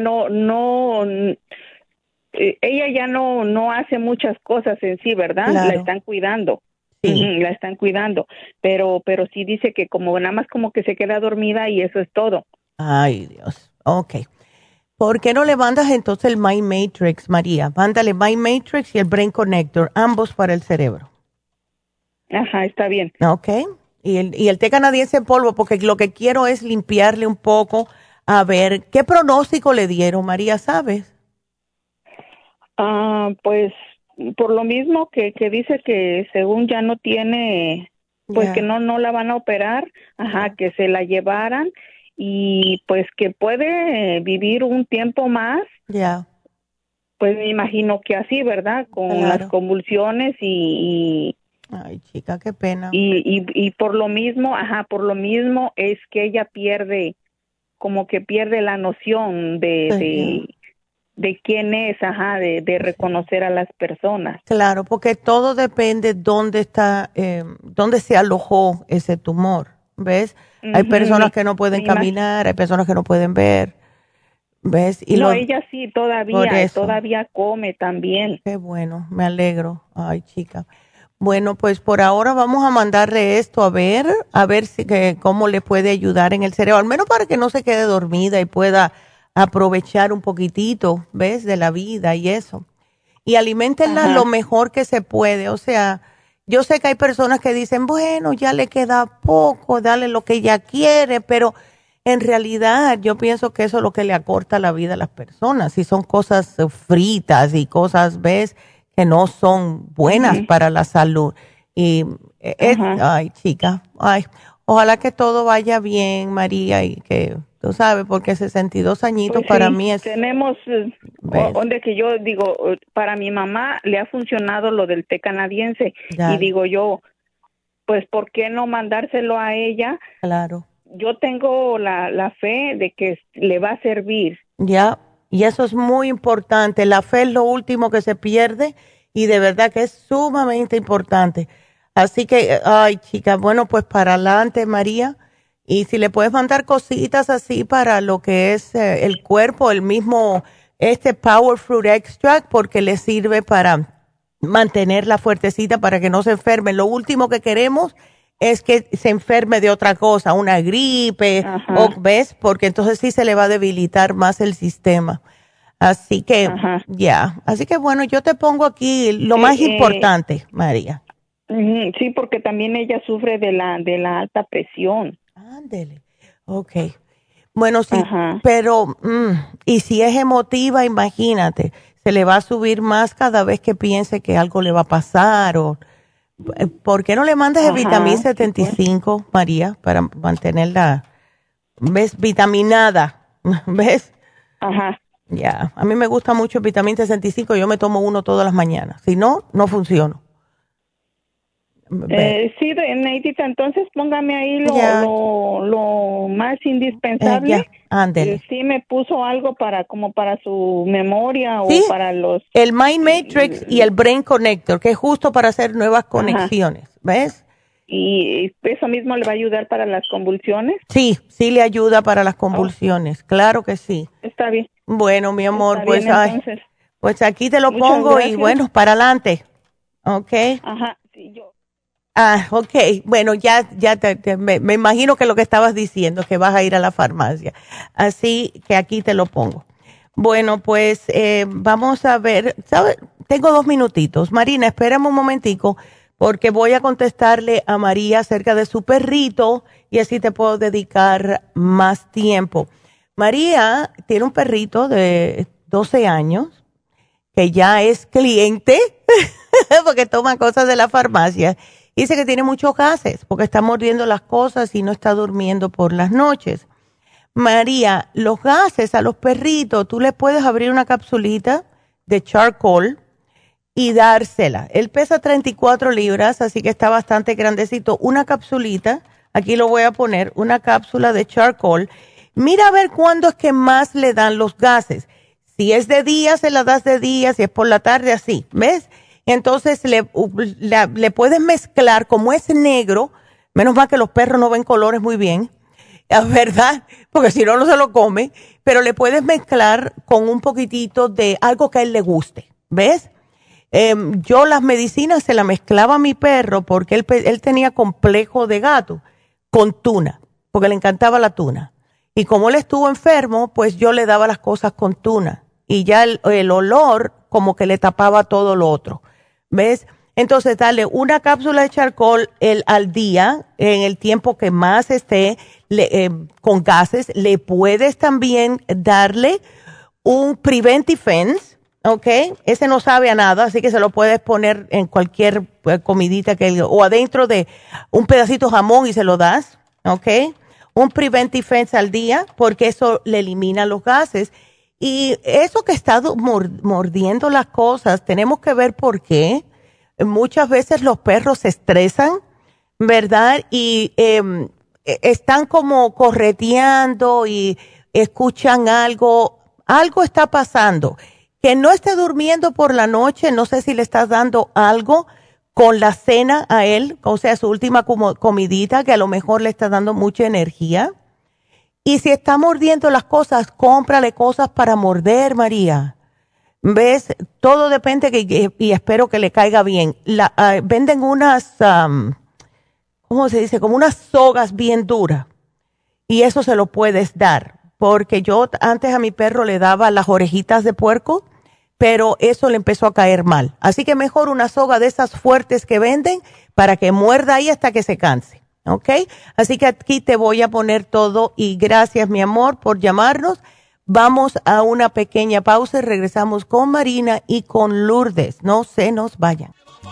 Speaker 8: ella ya no hace muchas cosas en sí, ¿verdad?
Speaker 5: Claro.
Speaker 8: La están cuidando. Sí. La están cuidando, pero sí dice que como nada más como que se queda dormida y eso es todo.
Speaker 5: Ay, Dios. ¿Por qué no le mandas entonces el Mind Matrix, María? Mándale Mind Matrix y el Brain Connector, ambos para el cerebro.
Speaker 8: Está bien.
Speaker 5: Y el té canadiense en polvo, porque lo que quiero es limpiarle un poco, a ver, ¿qué pronóstico le dieron, María, sabes?
Speaker 8: Pues, por lo mismo que dice que según ya no tiene, pues que no la van a operar, que se la llevaran, y pues que puede vivir un tiempo más. Pues me imagino que así, ¿verdad? Con las convulsiones y
Speaker 5: ay, chica, qué pena.
Speaker 8: Y por lo mismo, es que ella pierde la noción de quién es, de reconocer a las personas.
Speaker 5: Claro, porque todo depende dónde se alojó ese tumor, ¿ves? Hay personas que no pueden caminar, hay personas que no pueden ver, ¿ves?
Speaker 8: Ella sí, todavía come también.
Speaker 5: Qué bueno, me alegro. Ay, chica. Bueno, pues por ahora vamos a mandarle esto a ver cómo le puede ayudar en el cerebro, al menos para que no se quede dormida y pueda aprovechar un poquitito, ¿ves? De la vida y eso. Y aliméntenla lo mejor que se puede, o sea, yo sé que hay personas que dicen, bueno, ya le queda poco, dale lo que ella quiere, pero en realidad yo pienso que eso es lo que le acorta la vida a las personas. Si son cosas fritas y cosas, ¿ves?, que no son buenas para la salud. Y, ay, chica, ay, ojalá que todo vaya bien, María, y que, tú sabes, porque 62 añitos
Speaker 8: pues
Speaker 5: para
Speaker 8: sí,
Speaker 5: mí es...
Speaker 8: Tenemos, donde que yo digo, para mi mamá le ha funcionado lo del té canadiense. Y digo yo, pues, ¿por qué no mandárselo a ella?
Speaker 5: Claro.
Speaker 8: Yo tengo la fe de que le va a servir.
Speaker 5: Y eso es muy importante. La fe es lo último que se pierde y de verdad que es sumamente importante. Así que, ay, chicas, bueno, pues para adelante, María. Y si le puedes mandar cositas así para lo que es el cuerpo, el mismo, Power Fruit Extract, porque le sirve para mantenerla fuertecita para que no se enferme. Lo último que queremos es que se enferme de otra cosa, una gripe, o ves, porque entonces sí se le va a debilitar más el sistema. Así que, ya. Así que bueno, yo te pongo aquí lo más importante, María.
Speaker 8: Sí, porque también ella sufre de la alta presión.
Speaker 5: Ándele. Okay. Bueno, sí, pero, y si es emotiva, imagínate, se le va a subir más cada vez que piense que algo le va a pasar o... ¿Por qué no le mandas el vitamina 75, María, para mantenerla, ves, vitaminada? ¿Ves? Ya, a mí me gusta mucho el vitamina 65, yo me tomo uno todas las mañanas. Si no, no funciona.
Speaker 8: Sí, Neidita, entonces póngame ahí lo más indispensable.
Speaker 5: Ándele.
Speaker 8: Sí me puso algo como para su memoria o para los...
Speaker 5: El Mind Matrix y el Brain Connector, que es justo para hacer nuevas conexiones, ¿ves?
Speaker 8: ¿Y eso mismo le va a ayudar para las convulsiones?
Speaker 5: Sí, sí le ayuda para las convulsiones, claro que sí.
Speaker 8: Está bien.
Speaker 5: Bueno, mi amor,
Speaker 8: pues,
Speaker 5: pues aquí te lo pongo gracias. Y bueno, para adelante, ¿ok?
Speaker 8: Sí, yo...
Speaker 5: ok. Bueno, ya me imagino que lo que estabas diciendo, que vas a ir a la farmacia. Así que aquí te lo pongo. Bueno, pues vamos a ver. ¿Sabes? Tengo 2 minutitos. Marina, espérame un momentico porque voy a contestarle a María acerca de su perrito y así te puedo dedicar más tiempo. María tiene un perrito de 12 años que ya es cliente porque toma cosas de la farmacia. Dice que tiene muchos gases porque está mordiendo las cosas y no está durmiendo por las noches. María, los gases a los perritos, tú le puedes abrir una capsulita de charcoal y dársela. Él pesa 34 libras, así que está bastante grandecito. Una capsulita, aquí lo voy a poner, una cápsula de charcoal. Mira a ver cuándo es que más le dan los gases. Si es de día, se la das de día, si es por la tarde, así, ¿ves? Entonces le puedes mezclar, como es negro, menos mal que los perros no ven colores muy bien, ¿verdad? Porque si no, no se lo come, pero le puedes mezclar con un poquitito de algo que a él le guste, ¿ves? Yo las medicinas se las mezclaba a mi perro porque él tenía complejo de gato con tuna, porque le encantaba la tuna. Y como él estuvo enfermo, pues yo le daba las cosas con tuna y ya el olor como que le tapaba todo lo otro. ¿Ves? Entonces, dale una cápsula de charcoal al día, en el tiempo que más esté con gases. Le puedes también darle un Preventifense, ¿ok? Ese no sabe a nada, así que se lo puedes poner en cualquier comidita o adentro de un pedacito de jamón y se lo das, ¿ok? Un Preventifense al día, porque eso le elimina los gases. Y eso que está mordiendo las cosas, tenemos que ver por qué. Muchas veces los perros se estresan, ¿verdad? Y están como correteando y escuchan algo está pasando. Que no esté durmiendo por la noche, no sé si le estás dando algo con la cena a él, o sea, su última comidita, que a lo mejor le está dando mucha energía. Y si está mordiendo las cosas, cómprale cosas para morder, María. ¿Ves? Todo depende y espero que le caiga bien. Venden unas, ¿cómo se dice? Como unas sogas bien duras. Y eso se lo puedes dar. Porque yo antes a mi perro le daba las orejitas de puerco, pero eso le empezó a caer mal. Así que mejor una soga de esas fuertes que venden para que muerda ahí hasta que se canse. ¿Ok? Así que aquí te voy a poner todo y gracias, mi amor, por llamarnos. Vamos a una pequeña pausa y regresamos con Marina y con Lourdes. No se nos vayan.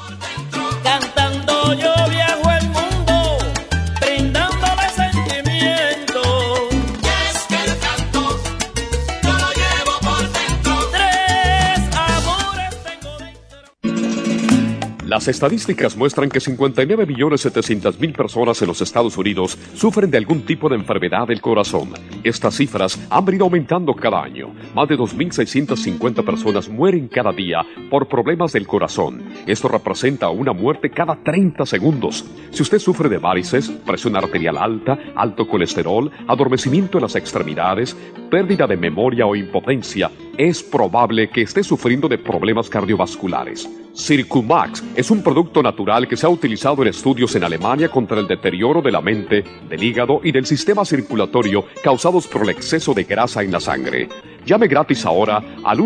Speaker 7: Cantando yo viajo el mundo, brindándole sentimiento. Y es que el canto yo lo llevo por dentro. 3 amores tengo dentro.
Speaker 9: Las estadísticas muestran que 59.700.000 personas en los Estados Unidos sufren de algún tipo de enfermedad del corazón. Estas cifras han venido aumentando cada año. Más de 2.650 personas mueren cada día por problemas del corazón. Esto representa una muerte cada 30 segundos. Si usted sufre de varices, presión arterial alta, alto colesterol, adormecimiento en las extremidades, pérdida de memoria o impotencia, es probable que esté sufriendo de problemas cardiovasculares. Circumax es un producto natural que se ha utilizado en estudios en Alemania contra el deterioro de la mente, del hígado y del sistema circulatorio causados por el exceso de grasa en la sangre. Llame gratis ahora al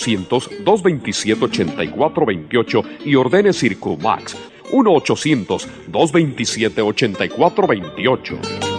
Speaker 9: 1-800-227-8428 y ordene Circumax. 1-800-227-8428.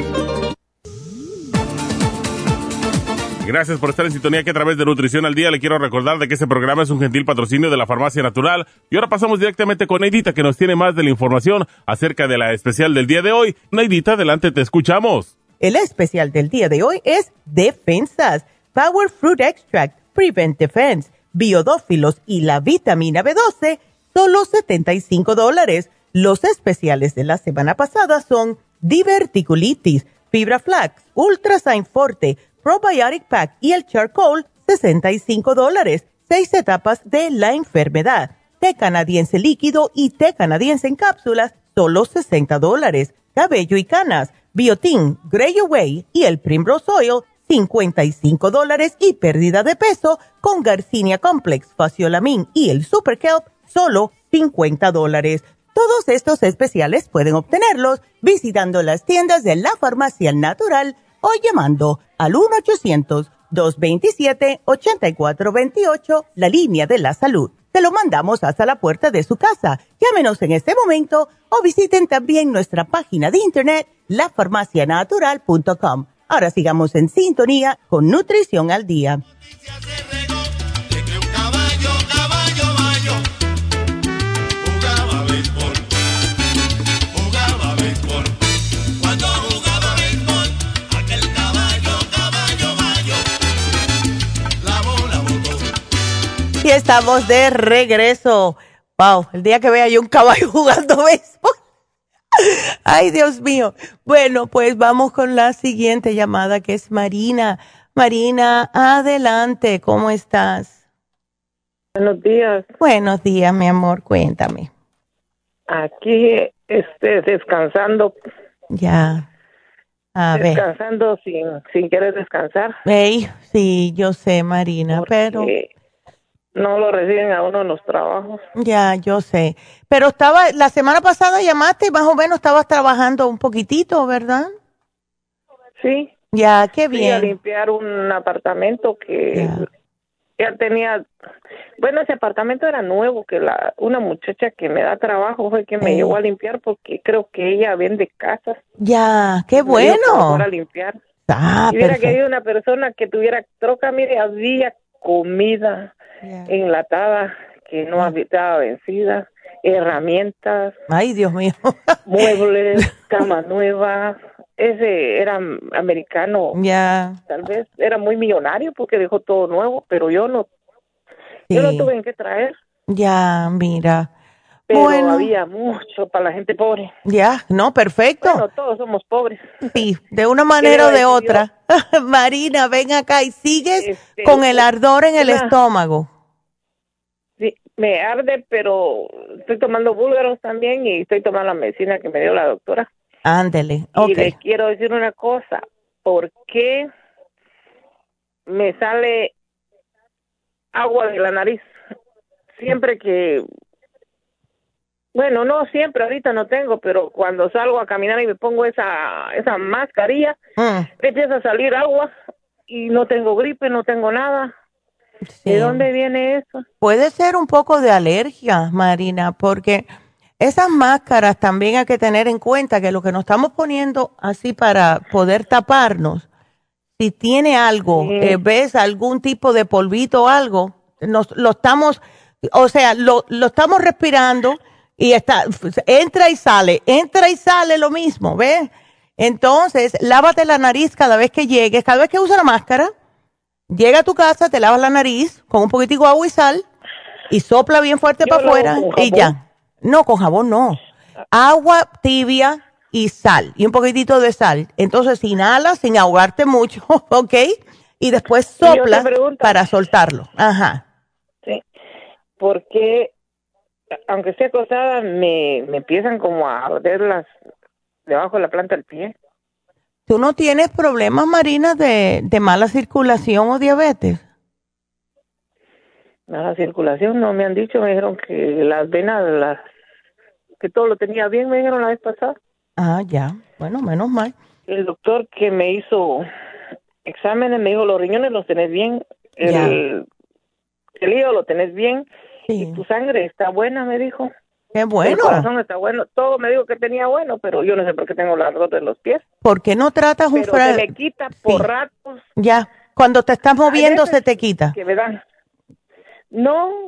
Speaker 6: Gracias por estar en sintonía que a través de Nutrición al Día le quiero recordar de que este programa es un gentil patrocinio de la Farmacia Natural. Y ahora pasamos directamente con Neidita, que nos tiene más de la información acerca de la especial del día de hoy. Neidita, adelante, te escuchamos.
Speaker 5: El especial del día de hoy es Defensas, Power Fruit Extract, Prevent Defense, Biodófilos y la vitamina B12, solo $75. Los especiales de la semana pasada son Diverticulitis, Fibra Flax, Ultrasign Forte, Probiotic Pack y el Charcoal, $65. 6 etapas de la enfermedad. Té canadiense líquido y té canadiense en cápsulas, solo $60. Cabello y canas, Biotin, Grey Away y el Primrose Oil, $55. Y pérdida de peso con Garcinia Complex, Faciolamin y el Super Kelp, solo $50. Todos estos especiales pueden obtenerlos visitando las tiendas de la Farmacia Natural o llamando al 1-800-227-8428, la línea de la salud. Te lo mandamos hasta la puerta de su casa. Llámenos en este momento o visiten también nuestra página de internet, lafarmacianatural.com. Ahora sigamos en sintonía con Nutrición al Día. Y estamos de regreso. Wow, el día que vea yo un caballo jugando béisbol. Ay, Dios mío. Bueno, pues vamos con la siguiente llamada, que es Marina. Marina, adelante, ¿cómo estás?
Speaker 10: Buenos días.
Speaker 5: Buenos días, mi amor, cuéntame.
Speaker 10: Aquí, descansando.
Speaker 5: Ya. A ver.
Speaker 10: Descansando sin querer descansar.
Speaker 5: Hey, sí, yo sé, Marina, pero
Speaker 10: no lo reciben a uno en los trabajos.
Speaker 5: Ya, yo sé. Pero la semana pasada llamaste y más o menos estabas trabajando un poquitito, ¿verdad?
Speaker 10: Sí.
Speaker 5: Ya, qué bien.
Speaker 10: Fui a limpiar un apartamento que ya tenía. Bueno, ese apartamento era nuevo, que una muchacha que me da trabajo fue que me llevó a limpiar porque creo que ella vende casas.
Speaker 5: Ya, qué bueno.
Speaker 10: Para limpiar.
Speaker 5: Ah,
Speaker 10: si hubiera querido una persona que tuviera troca, mire, había comida enlatada que no estaba vencida, herramientas.
Speaker 5: Ay, Dios mío.
Speaker 10: Muebles, cama nueva. Ese era americano. Tal vez era muy millonario porque dejó todo nuevo, pero yo no tuve en qué traer.
Speaker 5: Ya, mira.
Speaker 10: Pero
Speaker 5: bueno,
Speaker 10: había mucho para la gente pobre.
Speaker 5: Ya, no, perfecto.
Speaker 10: Bueno, todos somos pobres.
Speaker 5: Sí, de una manera o de otra. Marina, ven acá y sigues con el ardor en el estómago.
Speaker 10: Sí, me arde, pero estoy tomando búlgaros también y estoy tomando la medicina que me dio la doctora.
Speaker 5: Ándele,
Speaker 10: Y le quiero decir una cosa, ¿por qué me sale agua de la nariz? Siempre que, bueno, no siempre, ahorita no tengo, pero cuando salgo a caminar y me pongo esa mascarilla, me empieza a salir agua y no tengo gripe, no tengo nada. Sí. ¿De dónde viene eso?
Speaker 5: Puede ser un poco de alergia, Marina, porque esas máscaras también hay que tener en cuenta que lo que nos estamos poniendo así para poder taparnos, si tiene algo, ves algún tipo de polvito o algo, lo estamos respirando y entra y sale lo mismo, ¿ves? Entonces, lávate la nariz cada vez que llegues, cada vez que uses la máscara, llega a tu casa, te lavas la nariz con un poquitico de agua y sal y sopla bien fuerte para afuera y ya. No, con jabón no. Agua tibia y sal, y un poquitito de sal. Entonces inhalas sin ahogarte mucho, ¿ok? Y después soplas para soltarlo. Ajá.
Speaker 10: Sí, porque aunque esté acostada, me empiezan como a arder debajo de la planta del pie.
Speaker 5: ¿Tú no tienes problemas, Marina, de mala circulación o diabetes?
Speaker 10: Mala circulación, no me han dicho, me dijeron que las venas, que todo lo tenía bien, me dijeron la vez pasada.
Speaker 5: Ah, ya, bueno, menos mal.
Speaker 10: El doctor que me hizo exámenes me dijo, los riñones los tenés bien, el hígado lo tenés bien, y tu sangre está buena, me dijo.
Speaker 5: ¡Qué bueno!
Speaker 10: El corazón está bueno, todo me dijo que tenía bueno, pero yo no sé por qué tengo las rotas de los pies.
Speaker 5: ¿Por qué no tratas un
Speaker 10: Pero se me quita por ratos.
Speaker 5: Ya, cuando te estás moviendo se te quita.
Speaker 10: Que me dan. No.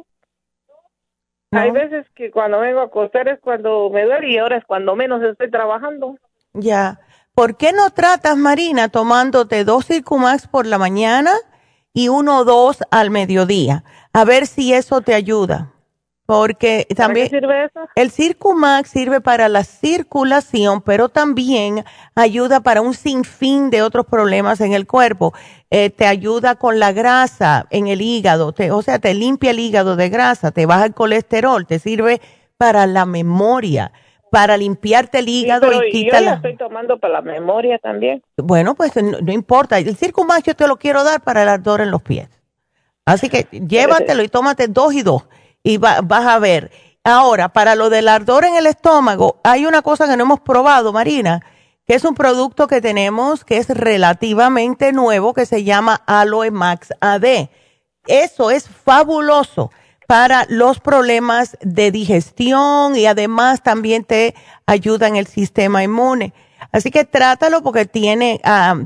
Speaker 10: Hay veces que cuando vengo a acostar es cuando me duele y ahora es cuando menos estoy trabajando.
Speaker 5: Ya. ¿Por qué no tratas, Marina, tomándote 2 Circumax por la mañana y 1 o 2 al mediodía? A ver si eso te ayuda. Porque también
Speaker 10: ¿Para qué sirve eso?
Speaker 5: El Circumax sirve para la circulación, pero también ayuda para un sinfín de otros problemas en el cuerpo. Te ayuda con la grasa en el hígado, o sea, te limpia el hígado de grasa, te baja el colesterol, te sirve para la memoria, para limpiarte el hígado y quita
Speaker 10: yo la estoy tomando para la memoria también.
Speaker 5: Bueno, pues no importa. El Circumax yo te lo quiero dar para el ardor en los pies. Así que llévatelo y tómate 2 y 2 y vas a ver. Ahora, para lo del ardor en el estómago, hay una cosa que no hemos probado, Marina, que es un producto que tenemos que es relativamente nuevo, que se llama Aloe Max AD. Eso es fabuloso para los problemas de digestión y además también te ayuda en el sistema inmune. Así que trátalo porque tiene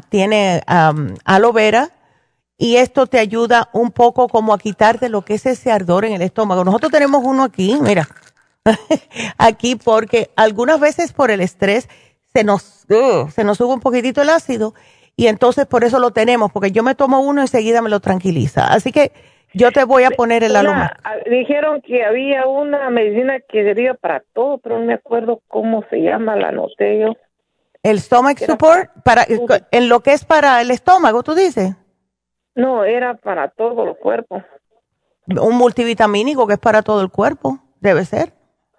Speaker 5: aloe vera y esto te ayuda un poco como a quitarte lo que es ese ardor en el estómago. Nosotros tenemos uno aquí, mira, aquí porque algunas veces por el estrés se nos sube un poquitito el ácido y entonces por eso lo tenemos, porque yo me tomo uno y enseguida me lo tranquiliza. Así que yo te voy a poner el Aloe Max.
Speaker 10: Dijeron que había una medicina que sería para todo, pero no me acuerdo cómo se llama, la anoté yo.
Speaker 5: ¿El Stomach Support? ¿En lo que es para el estómago, tú dices?
Speaker 10: No, era para todo el cuerpo.
Speaker 5: Un multivitamínico que es para todo el cuerpo, debe ser.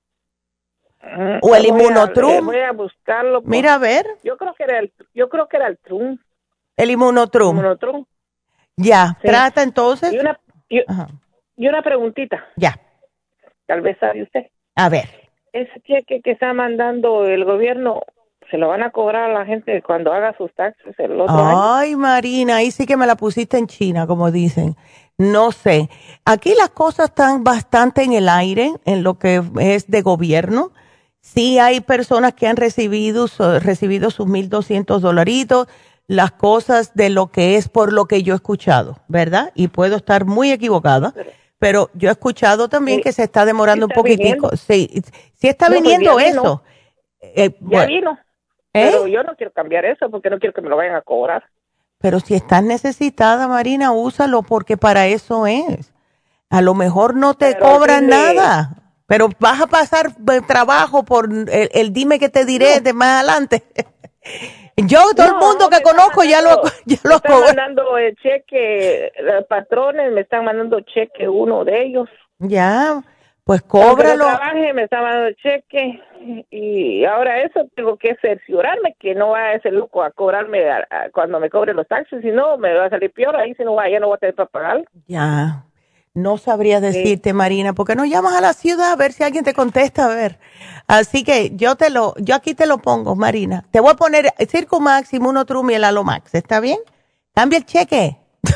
Speaker 5: O el Immunotrum.
Speaker 10: Voy a buscarlo.
Speaker 5: Mira, a ver.
Speaker 10: Yo creo que era el Trum.
Speaker 5: El Immunotrum. Ya, sí. Trata entonces.
Speaker 10: Y una preguntita.
Speaker 5: Ya.
Speaker 10: Tal vez sabe usted.
Speaker 5: A ver.
Speaker 10: Ese cheque que está mandando el gobierno, ¿se lo van a cobrar a la gente cuando haga sus taxes el otro año?
Speaker 5: Ay, Marina, ahí sí que me la pusiste en China, como dicen. No sé. Aquí las cosas están bastante en el aire, en lo que es de gobierno. Sí hay personas que han recibido sus $1,200, las cosas de lo que es por lo que yo he escuchado, ¿verdad? Y puedo estar muy equivocada, pero yo he escuchado también que se está demorando un poquitico. Sí está viniendo eso.
Speaker 10: Ya vino. Pero yo no quiero cambiar eso porque no quiero que me lo vayan a cobrar.
Speaker 5: Pero si estás necesitada, Marina, úsalo porque para eso es. A lo mejor no te cobran nada, pero vas a pasar trabajo por el dime que te diré de más adelante. Todo el mundo que conozco ya lo
Speaker 10: están mandando el cheque, los patrones me están mandando cheque, uno de ellos.
Speaker 5: Ya, pues cóbralo.
Speaker 10: Cuando trabaje me está mandando el cheque y ahora eso tengo que cerciorarme que no va a ese loco a cobrarme cuando me cobre los taxes, si no me va a salir peor, ahí si no ya no voy a tener para pagar.
Speaker 5: Ya. No sabría decirte, Marina, porque no llamas a la ciudad a ver si alguien te contesta, a ver. Así que yo aquí te lo pongo, Marina. Te voy a poner Circumax, Immunotrum y el Aloe Max, ¿está bien? Cambia el cheque.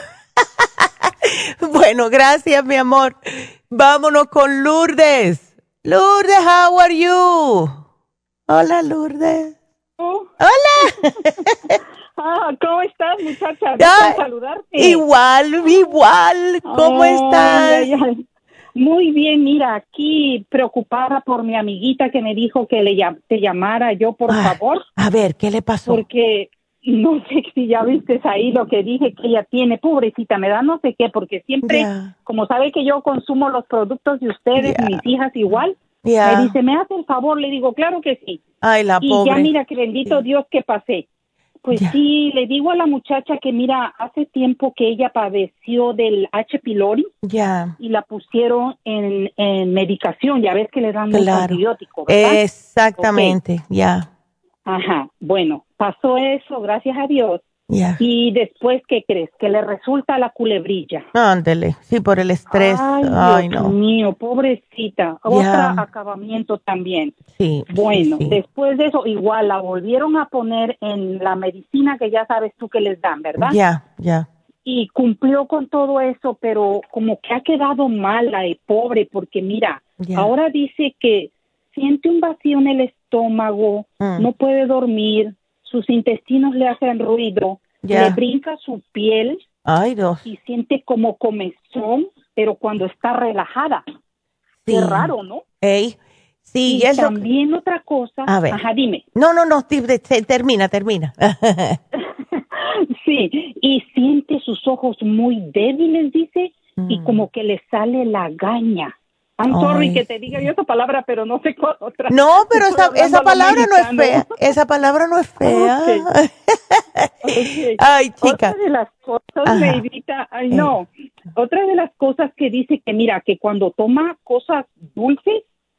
Speaker 5: Bueno, gracias, mi amor. Vámonos con Lourdes. Lourdes, how are you? Hola, Lourdes. Hola.
Speaker 11: ¿Cómo estás, muchacha? Déjame saludarte.
Speaker 5: Igual. ¿Cómo estás?
Speaker 11: Muy bien, mira, aquí preocupada por mi amiguita que me dijo que te llamara yo, por favor.
Speaker 5: A ver, ¿qué le pasó?
Speaker 11: Porque no sé si ya viste ahí lo que dije que ella tiene, pobrecita, me da no sé qué, porque siempre, como sabe que yo consumo los productos de ustedes, mis hijas igual,
Speaker 5: Yeah.
Speaker 11: Me dice, ¿me hace el favor? Le digo, claro que sí.
Speaker 5: Ay, la
Speaker 11: y
Speaker 5: pobre.
Speaker 11: ya mira, que bendito Dios que pasé. Pues sí, le digo a la muchacha que mira, hace tiempo que ella padeció del H. pylori y la pusieron en medicación, ya ves que le dan mucho antibiótico, ¿verdad?
Speaker 5: Exactamente, ya.
Speaker 11: Ajá, bueno, pasó eso, gracias a Dios. Y después, ¿qué crees? Que le resulta la culebrilla.
Speaker 5: Ándele, sí, por el estrés.
Speaker 11: Ay, Dios mío, pobrecita. Otro acabamiento también.
Speaker 5: Sí.
Speaker 11: Bueno,
Speaker 5: sí.
Speaker 11: después de eso, igual la volvieron a poner en la medicina que ya sabes tú que les dan, ¿verdad?
Speaker 5: Ya.
Speaker 11: Y cumplió con todo eso, pero como que ha quedado mala y pobre, porque mira, ahora dice que siente un vacío en el estómago, no puede dormir, sus intestinos le hacen ruido, le brinca su piel.
Speaker 5: Ay, Dios.
Speaker 11: Y siente como comezón, pero cuando está relajada. Qué raro, ¿no?
Speaker 5: Sí,
Speaker 11: y también otra cosa.
Speaker 5: A ver.
Speaker 11: Ajá, dime.
Speaker 5: No, termina.
Speaker 11: Sí, y siente sus ojos muy débiles, dice, y como que le sale la gaña. I'm sorry que te diga yo esa palabra, pero no sé cuál otra.
Speaker 5: No, pero esa palabra no es fea. Esa palabra no es fea.
Speaker 11: Okay.
Speaker 5: Ay, chica.
Speaker 11: Otra de las cosas, Neidita, otra de las cosas que dice que mira, que cuando toma cosas dulces,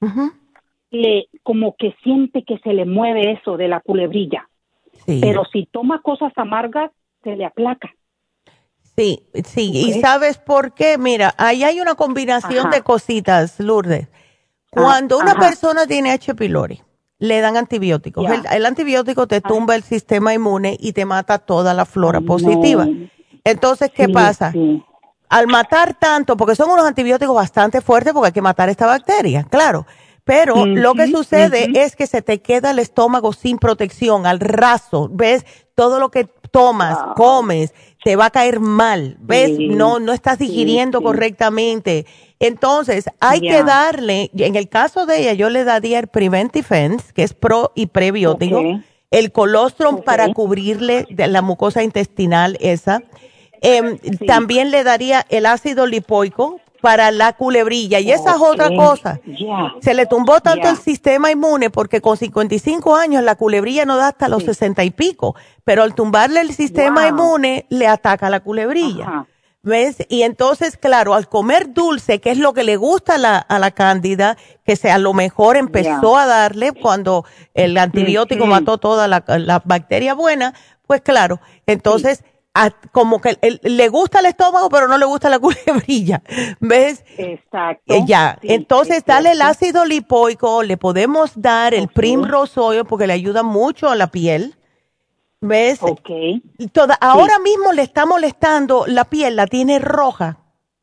Speaker 11: como que siente que se le mueve eso de la culebrilla. Sí. Pero si toma cosas amargas, se le aplaca.
Speaker 5: Sí, ¿y sabes por qué? Mira, ahí hay una combinación de cositas, Lourdes. Cuando una persona tiene H. pylori, le dan antibióticos. El antibiótico te tumba el sistema inmune y te mata toda la flora positiva. Entonces, ¿qué pasa? Al matar tanto, porque son unos antibióticos bastante fuertes porque hay que matar esta bacteria, claro. Pero lo que sucede es que se te queda el estómago sin protección, al raso, ¿ves? Todo lo que tomas, comes, te va a caer mal, ¿ves? No estás digiriendo correctamente. Entonces, hay que darle, en el caso de ella, yo le daría el Prevent-Defense, que es pro y prebiótico, el colostrum para cubrirle de la mucosa intestinal esa. También le daría el ácido lipoico para la culebrilla, y esa es otra cosa. Se le tumbó tanto el sistema inmune porque con 55 años la culebrilla no da hasta los 60 y pico, pero al tumbarle el sistema inmune le ataca la culebrilla. ¿Ves? Y entonces, claro, al comer dulce, que es lo que le gusta a la cándida, que a lo mejor empezó a darle cuando el antibiótico mató toda la bacteria buena, pues claro, entonces como que le gusta el estómago, pero no le gusta la culebrilla, ¿ves?
Speaker 11: Exacto.
Speaker 5: Entonces dale el ácido lipoico, le podemos dar el Primrose Oil porque le ayuda mucho a la piel, ¿ves? Ahora mismo le está molestando la piel, la tiene roja.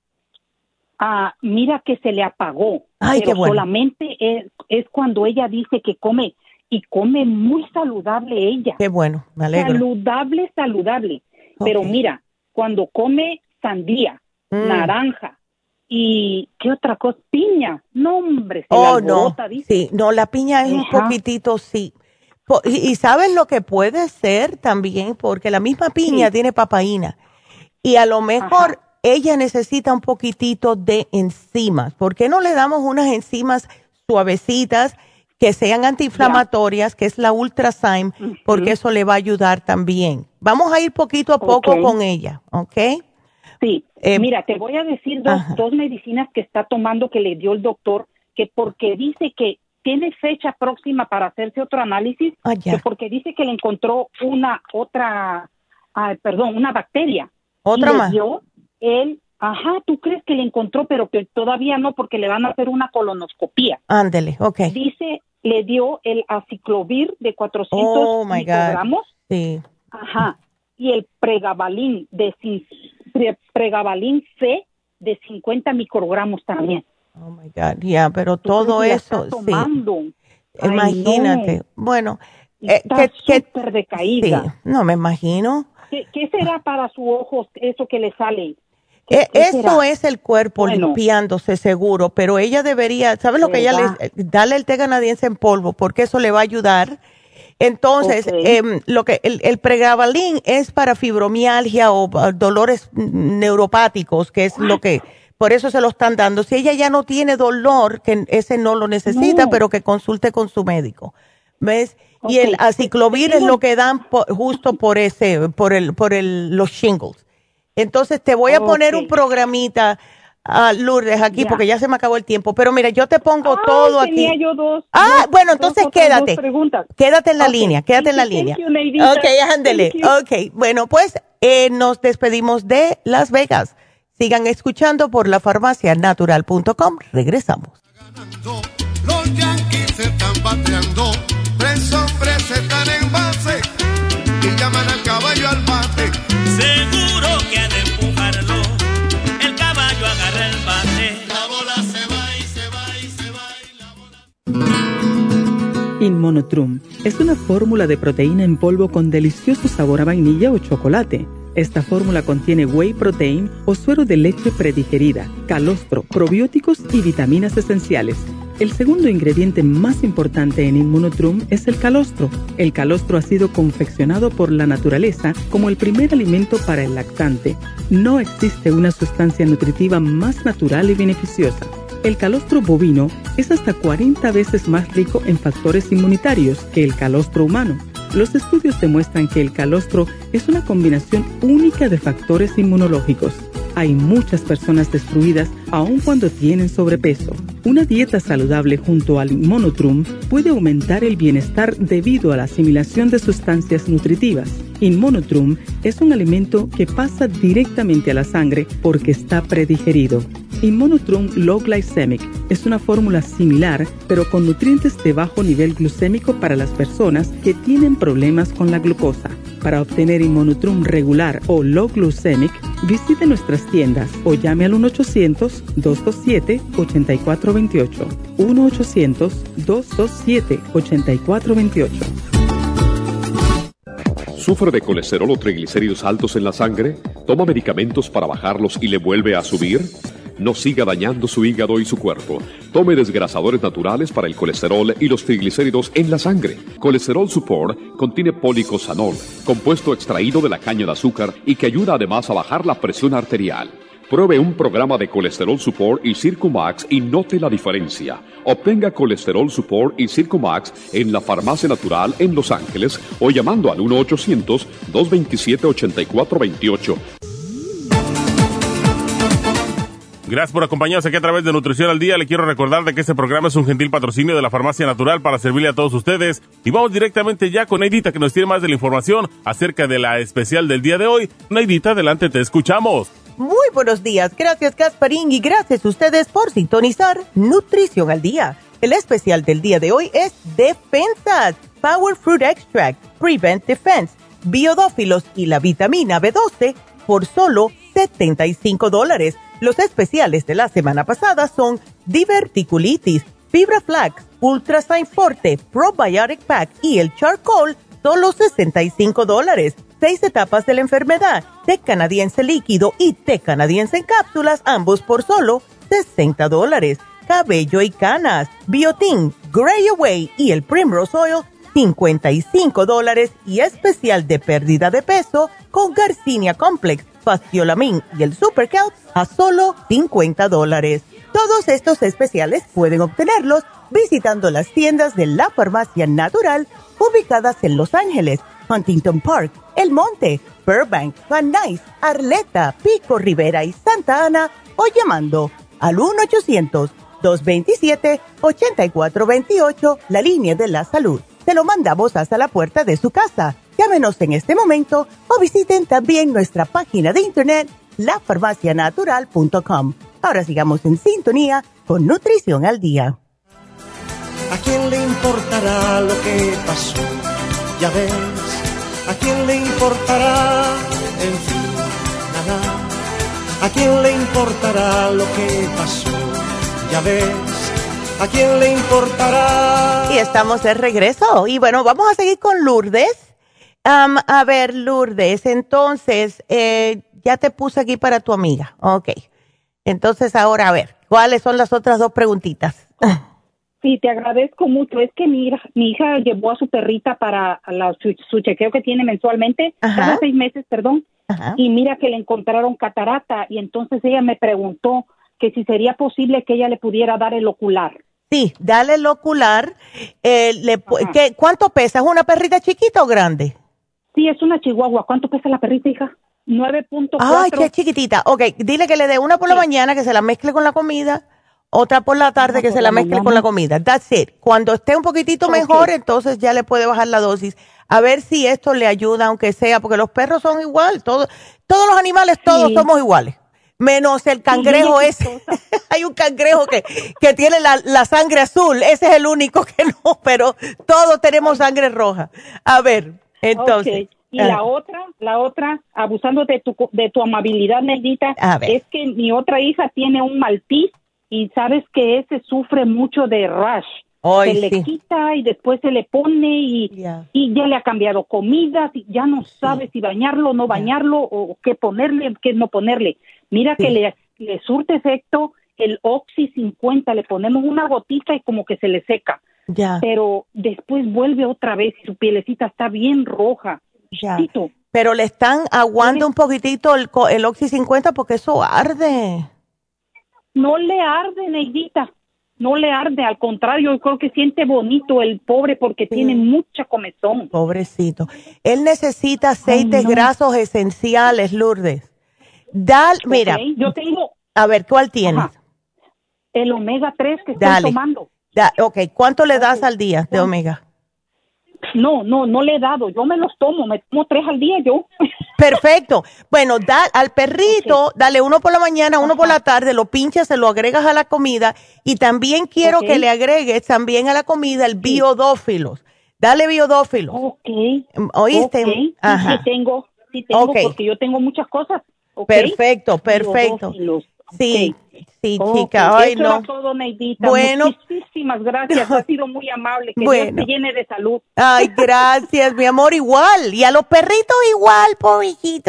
Speaker 11: Mira que se le apagó.
Speaker 5: Ay,
Speaker 11: pero
Speaker 5: qué bueno.
Speaker 11: Solamente es cuando ella dice que come, y come muy saludable ella.
Speaker 5: Qué bueno, me alegro.
Speaker 11: Saludable. Pero mira, cuando come sandía, naranja y ¿qué otra cosa? Piña. No, hombre, se la alborota, dice.
Speaker 5: Sí, no, la piña es un poquitito, sí. Y ¿sabes lo que puede ser también? Porque la misma piña tiene papaína. Y a lo mejor ella necesita un poquitito de enzimas. ¿Por qué no le damos unas enzimas suavecitas que sean antiinflamatorias, que es la Ultrazyme, porque eso le va a ayudar también? Vamos a ir poquito a poco con ella, ¿ok?
Speaker 11: Sí, mira, te voy a decir dos medicinas que está tomando que le dio el doctor, que porque dice que tiene fecha próxima para hacerse otro análisis, que porque dice que le encontró una bacteria.
Speaker 5: ¿Otra más?
Speaker 11: Dio ¿tú crees que le encontró, pero que todavía no, porque le van a hacer una colonoscopía?
Speaker 5: Ándele, ok.
Speaker 11: Dice, le dio el aciclovir de 400 microgramos.
Speaker 5: Sí.
Speaker 11: Y el pregabalin pregabalin C de 50 microgramos también.
Speaker 5: Oh my God, pero todo eso, sí. Imagínate. No. Bueno,
Speaker 11: está súper decaída.
Speaker 5: Sí, no me imagino.
Speaker 11: ¿Qué será para su ojo eso que le sale?
Speaker 5: Eso es el cuerpo limpiándose seguro, pero ella debería, ¿sabes lo que ella dale el té canadiense en polvo, porque eso le va a ayudar? Entonces, lo que el pregabalin es para fibromialgia o dolores neuropáticos, que es lo que por eso se lo están dando. Si ella ya no tiene dolor, que ese no lo necesita, pero que consulte con su médico. ¿Ves? Okay. Y el aciclovir es lo que dan justo por los shingles. Entonces te voy a poner un programita, Lourdes, aquí, porque ya se me acabó el tiempo. Pero mira, yo te pongo todo aquí.
Speaker 11: Yo dos,
Speaker 5: bueno, entonces quédate. Quédate en la línea, quédate en la línea. Ok, ándele. Ok, bueno, pues nos despedimos de Las Vegas. Sigan escuchando por lafarmacianatural.com. Regresamos.
Speaker 12: Los Yankees se están bateando, 3 hombres están en base y llaman al caballo al bate.
Speaker 7: Seguro que ha de empujarlo, el caballo agarra el bate.
Speaker 12: La bola se va y se va y se va y la bola...
Speaker 3: Inmonotrum es una fórmula de proteína en polvo con delicioso sabor a vainilla o chocolate. Esta fórmula contiene whey protein o suero de leche predigerida, calostro, probióticos y vitaminas esenciales. El segundo ingrediente más importante en Inmunotrum es el calostro. El calostro ha sido confeccionado por la naturaleza como el primer alimento para el lactante. No existe una sustancia nutritiva más natural y beneficiosa. El calostro bovino es hasta 40 veces más rico en factores inmunitarios que el calostro humano. Los estudios demuestran que el calostro es una combinación única de factores inmunológicos. Hay muchas personas destruidas aun cuando tienen sobrepeso. Una dieta saludable junto al Inmunotrum puede aumentar el bienestar debido a la asimilación de sustancias nutritivas. Inmunotrum es un alimento que pasa directamente a la sangre porque está predigerido. Inmunotrum Low Glycemic es una fórmula similar, pero con nutrientes de bajo nivel glucémico para las personas que tienen problemas con la glucosa. Para obtener Inmunotrum regular o Low Glycemic, visite nuestras tiendas o llame al 1-800-227-8428. 1-800-227-8428.
Speaker 9: ¿Sufre de colesterol o triglicéridos altos en la sangre? ¿Toma medicamentos para bajarlos y le vuelve a subir? No siga dañando su hígado y su cuerpo. Tome desgrasadores naturales para el colesterol y los triglicéridos en la sangre. Colesterol Support contiene policosanol, compuesto extraído de la caña de azúcar y que ayuda además a bajar la presión arterial. Pruebe un programa de Colesterol Support y Circumax y note la diferencia. Obtenga Colesterol Support y Circumax en la Farmacia Natural en Los Ángeles o llamando al 1-800-227-8428.
Speaker 6: Gracias por acompañarnos aquí a través de Nutrición al Día. Le quiero recordar de que este programa es un gentil patrocinio de la Farmacia Natural para servirle a todos ustedes. Y vamos directamente ya con Neidita, que nos tiene más de la información acerca de la especial del día de hoy. Neidita, adelante, te escuchamos.
Speaker 5: Muy buenos días. Gracias, Gasparín, y gracias a ustedes por sintonizar Nutrición al Día. El especial del día de hoy es Defensas, Power Fruit Extract, Prevent Defense, Biodófilos y la vitamina B12 por solo $75. Los especiales de la semana pasada son diverticulitis, Fibra Flax, Ultrasign Forte, Probiotic Pack y el Charcoal, solo $65. 6 etapas de la enfermedad, té canadiense líquido y té canadiense en cápsulas, ambos por solo $60. Cabello y canas, Biotin, Gray Away y el Primrose Oil, $55. Y especial de pérdida de peso con Garcinia Complex, Faciolamin y el Super Kelp a solo $50. Todos estos especiales pueden obtenerlos visitando las tiendas de la Farmacia Natural ubicadas en Los Ángeles, Huntington Park, El Monte, Burbank, Van Nuys, Arleta, Pico Rivera y Santa Ana o llamando al 1-800-227-8428, la línea de la salud. Se lo mandamos hasta la puerta de su casa. Llámenos en este momento o visiten también nuestra página de internet, lafarmacianatural.com. Ahora sigamos en sintonía con Nutrición al Día.
Speaker 12: ¿A quién le importará lo que pasó? Ya ves, ¿a quién le importará? En fin, nada. ¿A quién le importará lo que pasó? Ya ves, ¿a quién le importará?
Speaker 5: Y estamos de regreso. Y bueno, vamos a seguir con Lourdes. A ver, Lourdes, entonces, ya te puse aquí para tu amiga. Ok. Entonces, ahora, a ver, ¿cuáles son las otras 2 preguntitas?
Speaker 11: Sí, te agradezco mucho. Es que mi hija llevó a su perrita para su chequeo que tiene mensualmente, cada 6 meses, perdón. Ajá. Y mira que le encontraron catarata y entonces ella me preguntó que si sería posible que ella le pudiera dar el ocular.
Speaker 5: Sí, dale el ocular. ¿Cuánto pesa? ¿Es una perrita chiquita o grande?
Speaker 11: Sí, es una chihuahua. ¿Cuánto pesa la perrita, hija? 9.4.
Speaker 5: Ay, qué chiquitita. Ok, dile que le dé una por la mañana, que se la mezcle con la comida, otra por la tarde, que se la mezcle con la comida. That's it. Cuando esté un poquitito mejor, entonces ya le puede bajar la dosis. A ver si esto le ayuda, aunque sea, porque los perros son igual. Todos los animales, todos somos iguales. Menos el cangrejo ese. Hay un cangrejo que tiene la sangre azul. Ese es el único que no, pero todos tenemos sangre roja. A ver, entonces.
Speaker 11: Okay. Y la otra, abusando de tu amabilidad, Neidita, es que mi otra hija tiene un maltiz y sabes que ese sufre mucho de rash. Se le quita y después se le pone y ya le ha cambiado comidas y ya no sabe si bañarlo o no bañarlo o qué ponerle, qué no ponerle. Mira que le surte efecto el Oxy 50, le ponemos una gotita y como que se le seca. Pero después vuelve otra vez y su pielecita está bien roja.
Speaker 5: Pero le están aguando un poquitito el Oxy 50 porque eso arde.
Speaker 11: No le arde, Neidita. No le arde, al contrario, yo creo que siente bonito el pobre porque tiene mucha comezón.
Speaker 5: Pobrecito. Él necesita aceites grasos esenciales, Lourdes. Mira,
Speaker 11: yo tengo...
Speaker 5: A ver, ¿cuál tienes?
Speaker 11: El omega 3 que estoy tomando.
Speaker 5: ¿Cuánto le das al día de omega?
Speaker 11: No le he dado, yo me los tomo, me tomo 3 al día yo.
Speaker 5: Perfecto. Bueno, al perrito, dale uno por la mañana, uno por la tarde, lo pinchas, se lo agregas a la comida y también quiero que le agregues también a la comida el biodófilos. Dale biodófilos. ¿Oíste?
Speaker 11: Sí tengo, porque yo tengo muchas cosas.
Speaker 5: Perfecto. Sí, chica. Ay,
Speaker 11: eso
Speaker 5: no.
Speaker 11: era todo, Neidita.
Speaker 5: Bueno.
Speaker 11: Muchísimas gracias. Ha sido muy amable. Que Dios te llene de salud.
Speaker 5: Ay, gracias, mi amor, igual. Y a los perritos igual, pobrecito.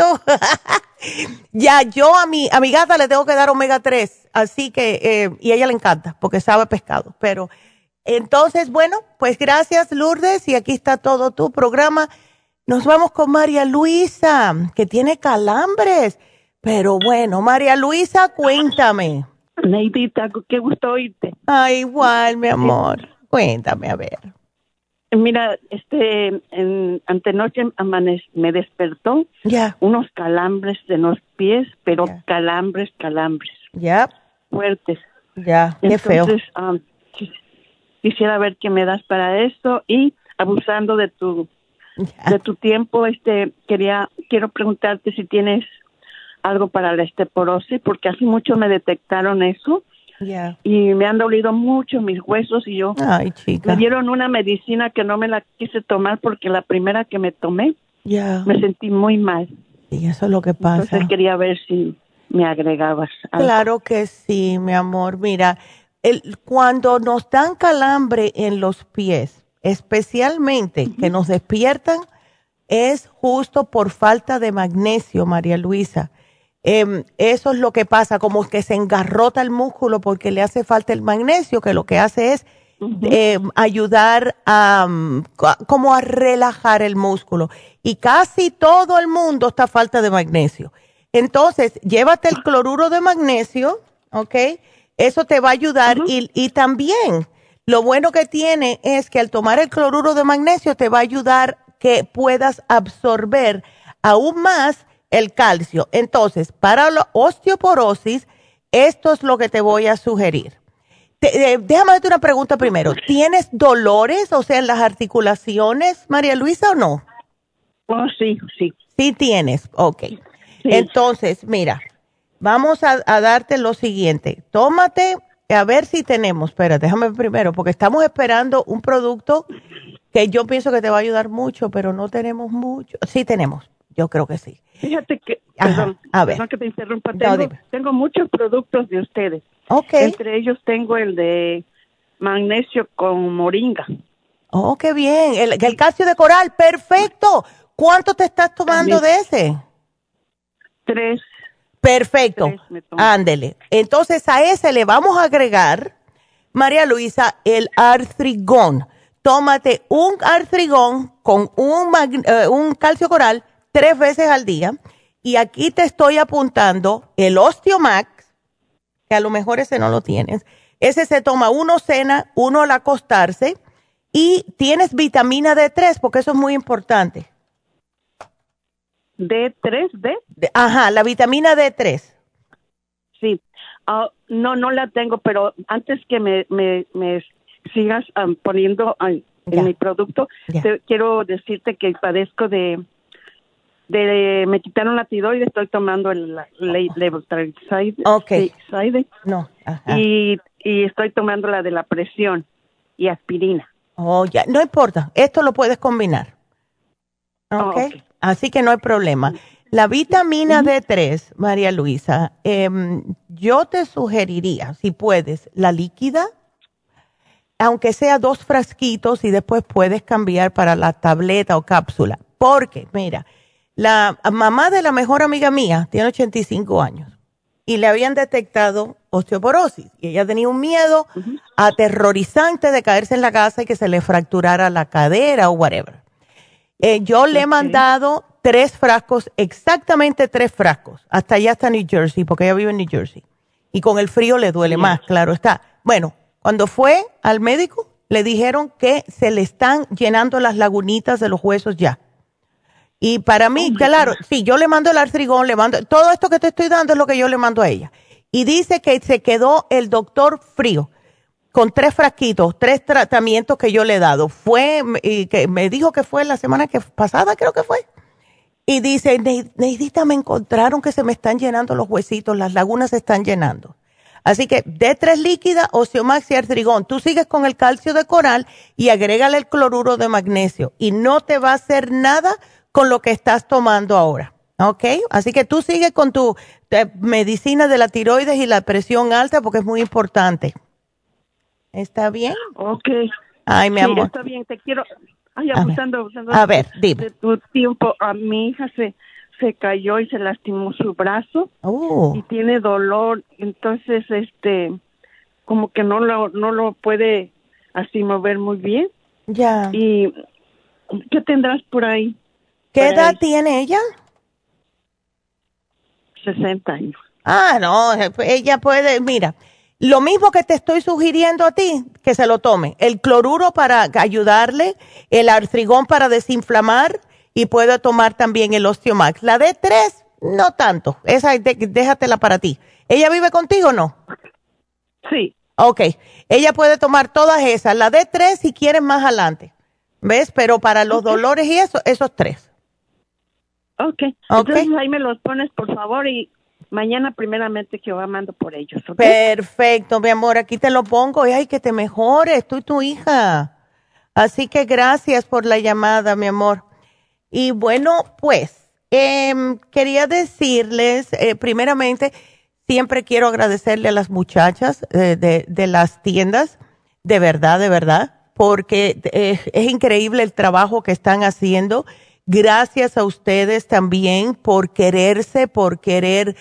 Speaker 5: Ya, yo a mi gata le tengo que dar omega 3. Así que, y a ella le encanta porque sabe pescado. Pero, entonces, bueno, pues gracias, Lourdes. Y aquí está todo tu programa. Nos vamos con María Luisa, que tiene calambres. Pero bueno, María Luisa, cuéntame.
Speaker 13: Neidita, qué gusto oírte.
Speaker 5: Ay, igual, mi amor. Cuéntame, a ver.
Speaker 13: Mira, antenoche me despertó unos calambres de los pies, pero calambres. Fuertes.
Speaker 5: Qué feo.
Speaker 13: Entonces, quisiera ver qué me das para eso y abusando de tu tiempo, quiero preguntarte si tienes algo para la osteoporosis, porque hace mucho me detectaron eso y me han dolido mucho mis huesos y me dieron una medicina que no me la quise tomar porque la primera que me tomé me sentí muy mal.
Speaker 5: Y eso es lo que pasa.
Speaker 13: Entonces quería ver si me agregabas algo.
Speaker 5: Claro que sí, mi amor. Mira, cuando nos dan calambre en los pies, especialmente que nos despiertan, es justo por falta de magnesio, María Luisa. Eso es lo que pasa, como que se engarrota el músculo porque le hace falta el magnesio, que lo que hace es ayudar como a relajar el músculo. Y casi todo el mundo está a falta de magnesio. Entonces, llévate el cloruro de magnesio, ¿ok? Eso te va a ayudar y también lo bueno que tiene es que al tomar el cloruro de magnesio te va a ayudar que puedas absorber aún más el calcio. Entonces, para la osteoporosis, esto es lo que te voy a sugerir. Déjame hacerte una pregunta primero. ¿Tienes dolores, o sea, en las articulaciones, María Luisa, o no?
Speaker 13: Oh, sí.
Speaker 5: Sí tienes, ok. Sí. Entonces, mira, vamos a darte lo siguiente. Tómate, a ver si tenemos, espera, déjame primero, porque estamos esperando un producto que yo pienso que te va a ayudar mucho, pero no tenemos mucho. Sí tenemos, yo creo que sí.
Speaker 13: Fíjate que, perdón que te interrumpa, tengo muchos productos de ustedes.
Speaker 5: Okay.
Speaker 13: Entre ellos tengo el de magnesio con moringa.
Speaker 5: Oh, qué bien. El calcio de coral, perfecto. ¿Cuánto te estás tomando de ese?
Speaker 13: 3.
Speaker 5: Perfecto. Ándele. Entonces a ese le vamos a agregar, María Luisa, el artrigón. Tómate un artrigón con un calcio coral 3 veces al día. Y aquí te estoy apuntando el Osteomax, que a lo mejor ese no lo tienes. Ese se toma uno cena, uno al acostarse, y tienes vitamina D3, porque eso es muy importante.
Speaker 13: ¿D3?
Speaker 5: Ajá, la vitamina D3.
Speaker 13: Sí. No la tengo, pero antes que me sigas poniendo en mi producto, quiero decirte que padezco me quitaron la tiroides, estoy tomando el Levothyroxine.
Speaker 5: No. Ajá.
Speaker 13: Y estoy tomando la de la presión y aspirina.
Speaker 5: Ya, no importa, esto lo puedes combinar. Okay. Así que no hay problema. La vitamina D3, María Luisa, yo te sugeriría, si puedes, la líquida, aunque sea 2 frasquitos, y después puedes cambiar para la tableta o cápsula. Porque, mira, la mamá de la mejor amiga mía tiene 85 años y le habían detectado osteoporosis. Y ella tenía un miedo aterrorizante de caerse en la casa y que se le fracturara la cadera o whatever. Yo le he mandado 3 frascos, exactamente 3 frascos, hasta allá hasta New Jersey, porque ella vive en New Jersey. Y con el frío le duele más, claro está. Bueno, cuando fue al médico, le dijeron que se le están llenando las lagunitas de los huesos ya. Y para mí, claro, sí, yo le mando el artrigón, le mando, todo esto que te estoy dando es lo que yo le mando a ella. Y dice que se quedó el doctor frío con 3 frasquitos, 3 tratamientos que yo le he dado. Que me dijo que fue la semana pasada, creo que fue. Y dice, Neidita, me encontraron que se me están llenando los huesitos, las lagunas se están llenando. Así que D3 líquida, Osteomax y artrigón. Tú sigues con el calcio de coral y agrégale el cloruro de magnesio. Y no te va a hacer nada con lo que estás tomando ahora. ¿Ok? Así que tú sigues con tu medicina de la tiroides y la presión alta porque es muy importante. ¿Está bien?
Speaker 13: Ok.
Speaker 5: Ay, mi amor.
Speaker 13: Está bien, te quiero... abusando
Speaker 5: a ver, dime.
Speaker 13: De tu tiempo. A mi hija se cayó y se lastimó su brazo y tiene dolor, entonces como que no lo puede así mover muy bien.
Speaker 5: Ya.
Speaker 13: ¿Y qué tendrás por ahí?
Speaker 5: ¿Qué edad tiene ella?
Speaker 13: 60 años.
Speaker 5: No, ella puede, mira, lo mismo que te estoy sugiriendo a ti, que se lo tome. El cloruro para ayudarle, el artrigón para desinflamar, y puede tomar también el Osteomax. La D3, no tanto. Esa déjatela para ti. ¿Ella vive contigo o no?
Speaker 13: Sí.
Speaker 5: Ok. Ella puede tomar todas esas. La D3 si quieres más adelante. ¿Ves? Pero para los dolores y esos 3.
Speaker 13: Ok. Entonces ahí me los pones, por favor, y mañana primeramente que yo mando por ellos. ¿Okay?
Speaker 5: Perfecto, mi amor. Aquí te lo pongo. Y ay, que te mejores. Tú y tu hija. Así que gracias por la llamada, mi amor. Y bueno, pues, quería decirles, primeramente, siempre quiero agradecerle a las muchachas de las tiendas, de verdad, porque es increíble el trabajo que están haciendo. Gracias a ustedes también por quererse, por querer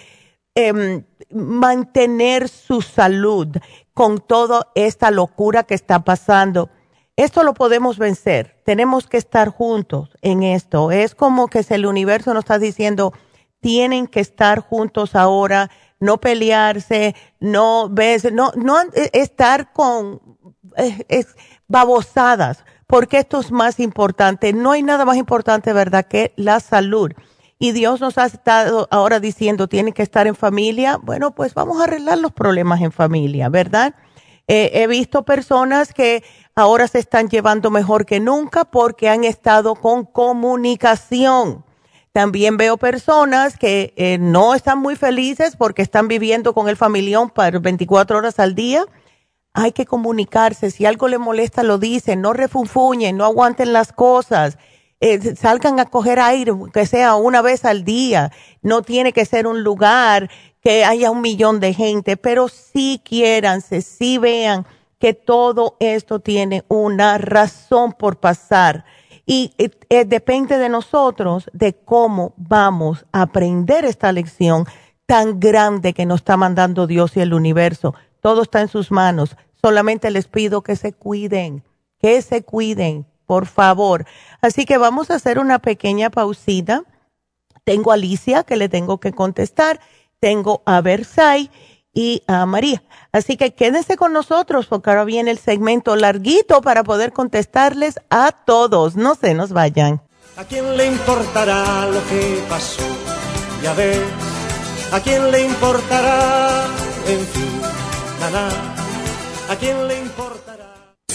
Speaker 5: mantener su salud con toda esta locura que está pasando. Esto lo podemos vencer. Tenemos que estar juntos en esto. Es como que si el universo nos está diciendo, tienen que estar juntos ahora, no pelearse, no estar con babosadas, porque esto es más importante. No hay nada más importante, ¿verdad?, que la salud. Y Dios nos ha estado ahora diciendo, tienen que estar en familia. Bueno, pues vamos a arreglar los problemas en familia, ¿verdad? He visto personas que ahora se están llevando mejor que nunca porque han estado con comunicación. También veo personas que no están muy felices porque están viviendo con el familión para 24 horas al día. Hay que comunicarse. Si algo le molesta, lo dicen. No refunfuñen, no aguanten las cosas. Salgan a coger aire, que sea una vez al día. No tiene que ser un lugar que haya 1 millón de gente, pero sí quiéranse, sí vean que todo esto tiene una razón por pasar. Y depende de nosotros de cómo vamos a aprender esta lección tan grande que nos está mandando Dios y el universo. Todo está en sus manos. Solamente les pido que se cuiden, por favor. Así que vamos a hacer una pequeña pausita. Tengo a Alicia que le tengo que contestar. Tengo a Versailles y a María. Así que quédense con nosotros porque ahora viene el segmento larguito para poder contestarles a todos. No se nos vayan.
Speaker 12: ¿A quién le importará lo que pasó? Ya ves, ¿a quién le importará? En fin, nada, ¿a quién le importará?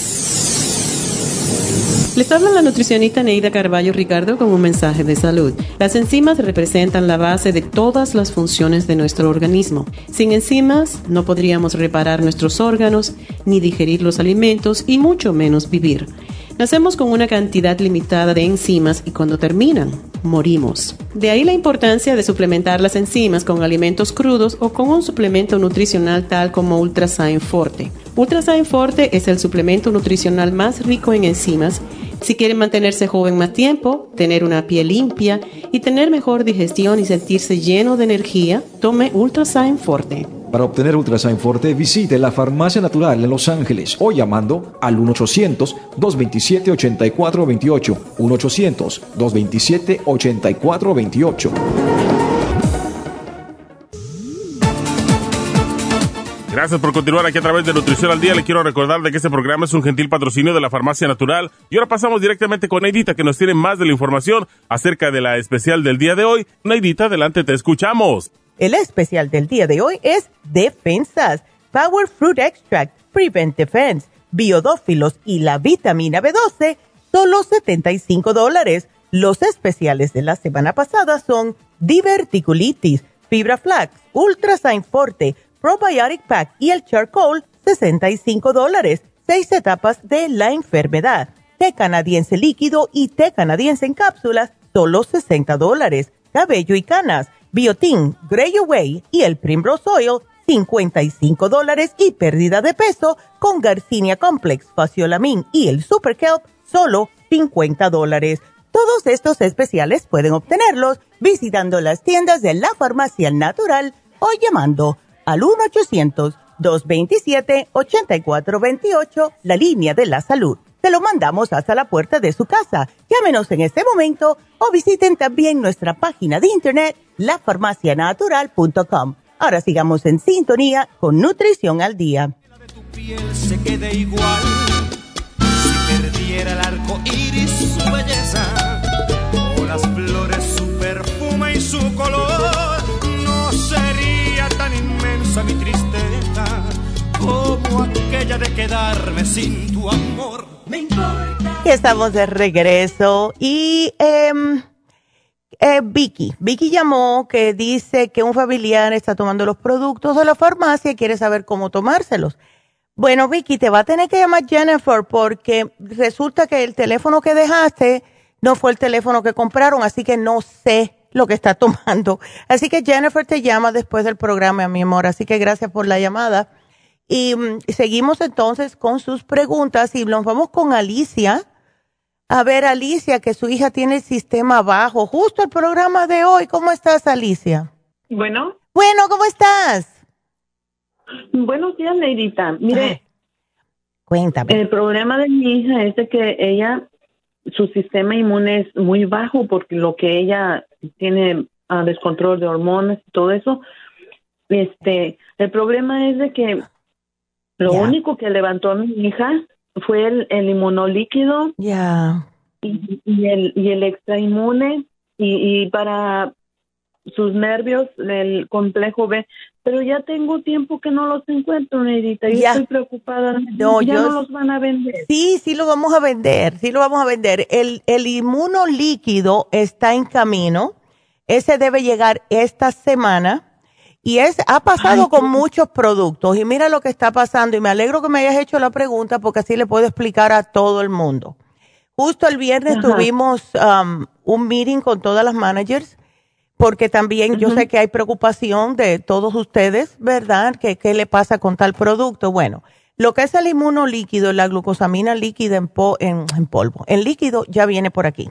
Speaker 2: Les habla la nutricionista Neida Carballo Ricardo con un mensaje de salud. Las enzimas representan la base de todas las funciones de nuestro organismo. Sin enzimas no podríamos reparar nuestros órganos, ni digerir los alimentos y mucho menos vivir. Nacemos con una cantidad limitada de enzimas y cuando terminan, morimos. De ahí la importancia de suplementar las enzimas con alimentos crudos o con un suplemento nutricional tal como Ultrasign Forte. Ultrasign Forte es el suplemento nutricional más rico en enzimas. Si quieren mantenerse joven más tiempo, tener una piel limpia y tener mejor digestión y sentirse lleno de energía, tome Ultrasign Forte.
Speaker 14: Para obtener Ultrasign Forte, visite la Farmacia Natural en Los Ángeles o llamando al 1-800-227-8428. 1-800-227-8428.
Speaker 6: Gracias por continuar aquí a través de Nutrición al Día. Le quiero recordar de que este programa es un gentil patrocinio de la Farmacia Natural. Y ahora pasamos directamente con Neidita, que nos tiene más de la información acerca de la especial del día de hoy. Neidita, adelante, te escuchamos.
Speaker 5: El especial del día de hoy es Defensas, Power Fruit Extract, Prevent Defense, Biodófilos y la vitamina B12, solo $75. Los especiales de la semana pasada son Diverticulitis, Fibra Flax, Ultrasign Forte, Probiotic Pack y el Charcoal, $65. 6 etapas de la enfermedad. Té canadiense líquido y té canadiense en cápsulas, solo $60. Cabello y canas, Biotin, Grey Away y el Primrose Oil, $55. Y pérdida de peso con Garcinia Complex, Faciolamin y el Super Kelp, solo $50. Todos estos especiales pueden obtenerlos visitando las tiendas de la Farmacia Natural o llamando al 1-800-227-8428, la línea de la salud. Te lo mandamos hasta la puerta de su casa. Llámenos en este momento o visiten también nuestra página de internet, lafarmacianatural.com. Ahora sigamos en sintonía con Nutrición al Día.
Speaker 15: Tu piel se quede igual si perdiera el arco iris su belleza o las flores su perfume y su color. No sería tan inmensa mi tristeza como aquella de quedarme sin tu amor. Me importa.
Speaker 5: Y estamos de regreso y Vicky llamó que dice que un familiar está tomando los productos de la farmacia y quiere saber cómo tomárselos. Bueno, Vicky, te va a tener que llamar Jennifer porque resulta que el teléfono que dejaste no fue el teléfono que compraron, así que no sé lo que está tomando. Así que Jennifer te llama después del programa, mi amor. Así que gracias por la llamada. Y seguimos entonces con sus preguntas y nos vamos con Alicia. A ver, Alicia, que su hija tiene el sistema bajo. Justo el programa de hoy. ¿Cómo estás, Alicia?
Speaker 16: Bueno,
Speaker 5: ¿Cómo estás?
Speaker 16: Buenos días, Neidita. Mire,
Speaker 5: cuéntame.
Speaker 16: El problema de mi hija es de que su sistema inmune es muy bajo porque lo que ella tiene descontrol de hormonas y todo eso. El problema es de que lo único que levantó a mi hija fue el inmunolíquido y el extra inmune y para sus nervios el complejo B, pero ya tengo tiempo que no los encuentro, Neidita, y estoy preocupada. No los van a vender.
Speaker 5: Sí lo vamos a vender, El inmunolíquido está en camino, ese debe llegar esta semana. Y ha pasado con muchos productos y mira lo que está pasando y me alegro que me hayas hecho la pregunta porque así le puedo explicar a todo el mundo. Justo el viernes tuvimos un meeting con todas las managers porque también yo sé que hay preocupación de todos ustedes, ¿verdad? ¿Qué le pasa con tal producto? Bueno, lo que es el inmunolíquido, la glucosamina líquida en polvo, en líquido ya viene por aquí.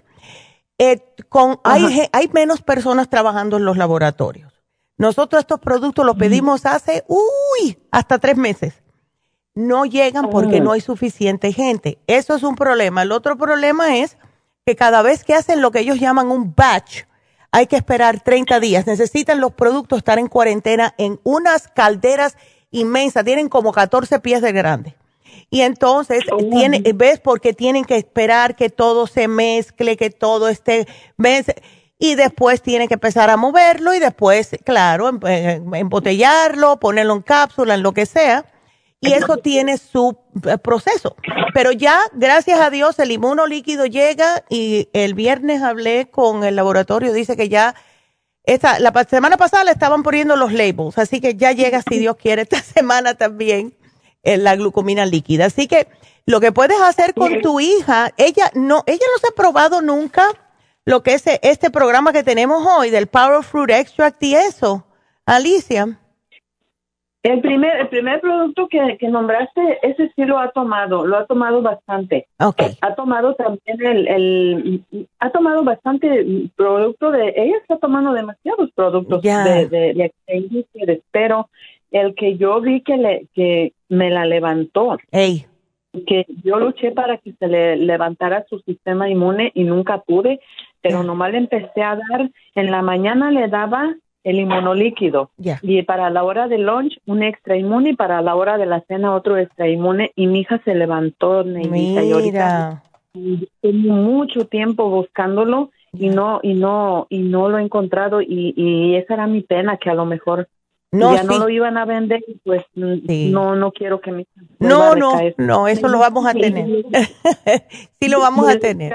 Speaker 5: Hay menos personas trabajando en los laboratorios. Nosotros estos productos los pedimos hace, hasta 3 meses. No llegan porque no hay suficiente gente. Eso es un problema. El otro problema es que cada vez que hacen lo que ellos llaman un batch, hay que esperar 30 días. Necesitan los productos estar en cuarentena en unas calderas inmensas, tienen como 14 pies de grande. Y entonces, ¿ves? Porque tienen que esperar que todo se mezcle, que todo esté... Y después tienen que empezar a moverlo y después, claro, embotellarlo, ponerlo en cápsula, en lo que sea. Y eso tiene su proceso. Pero ya, gracias a Dios, el inmunolíquido llega y el viernes hablé con el laboratorio, dice que ya, la semana pasada le estaban poniendo los labels, así que ya llega, si Dios quiere, esta semana también la glucomina líquida. Así que lo que puedes hacer con tu hija, ella no se ha probado nunca lo que es este programa que tenemos hoy del Power of Fruit Extract y eso, Alicia.
Speaker 16: El primer producto que nombraste, ese sí lo ha tomado bastante.
Speaker 5: Okay.
Speaker 16: Ha tomado también ha tomado bastante producto ella está tomando demasiados productos de pero el que yo vi que me la levantó.
Speaker 5: Ey.
Speaker 16: Que yo luché para que se le levantara su sistema inmune y nunca pude, pero nomás le empecé a dar, en la mañana le daba el inmunolíquido y para la hora de lunch un extra inmune y para la hora de la cena otro extra inmune y mi hija se levantó, Neidita, y ahorita tengo mucho tiempo buscándolo y no lo he encontrado y esa era mi pena, que a lo mejor no lo iban a vender, pues no quiero que mi hija
Speaker 5: no, eso lo vamos a tener. Sí lo vamos a tener.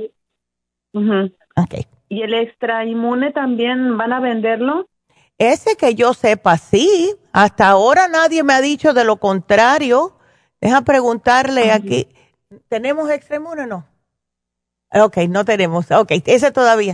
Speaker 5: Okay.
Speaker 16: ¿Y el extra inmune también van a venderlo?
Speaker 5: Ese que yo sepa, sí. Hasta ahora nadie me ha dicho de lo contrario. Deja preguntarle aquí. ¿Tenemos extra inmune o no? Ok, no tenemos. Ok, ese todavía.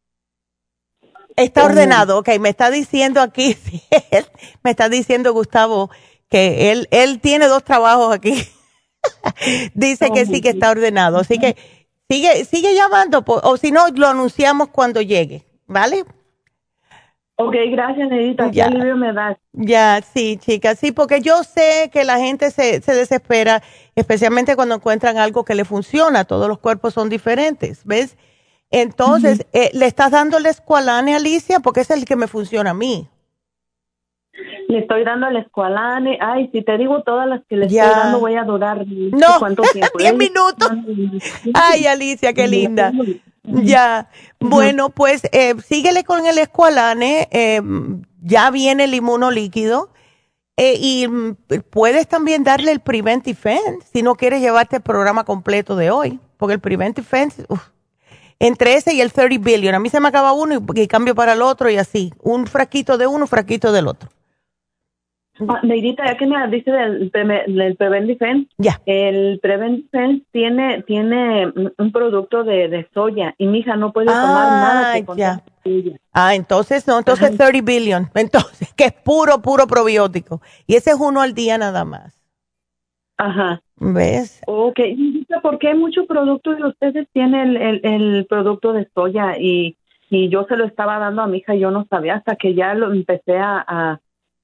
Speaker 5: Está ordenado. Ok, me está diciendo aquí, me está diciendo Gustavo que él tiene 2 trabajos aquí. Dice que sí que está ordenado. Así que sigue llamando, o si no, lo anunciamos cuando llegue, ¿vale?
Speaker 16: Ok, gracias, Neidita. ¿Qué alivio me das?
Speaker 5: Ya, sí, chicas, sí, porque yo sé que la gente se desespera, especialmente cuando encuentran algo que le funciona. Todos los cuerpos son diferentes, ¿ves? Entonces, ¿le estás dando el Esqualane, Alicia? Porque ese es el que me funciona a mí.
Speaker 16: Le estoy dando el Esqualane. Ay, si te digo todas las que le estoy dando, voy a durar ¿cuánto tiempo?
Speaker 5: 10 minutos. Ay, Alicia, qué linda. Ya. Bueno, pues síguele con el Esqualane. Ya viene el inmunolíquido. Y puedes también darle el Prevent Defense si no quieres llevarte el programa completo de hoy. Porque el Prevent Defense, entre ese y el 30 Billion. A mí se me acaba uno y cambio para el otro y así. Un frasquito de uno, un frasquito del otro.
Speaker 16: Neidita, ya que me dice del Prevent Defense, el Prevent Defense tiene un producto de soya y mi hija no puede tomar nada que contenga soya. Entonces
Speaker 5: 30 Billion, entonces, que es puro probiótico. Y ese es uno al día nada más.
Speaker 16: Ajá.
Speaker 5: ¿Ves?
Speaker 16: Ok, ¿por qué muchos productos de ustedes tienen el producto de soya? Y yo se lo estaba dando a mi hija y yo no sabía hasta que ya lo empecé a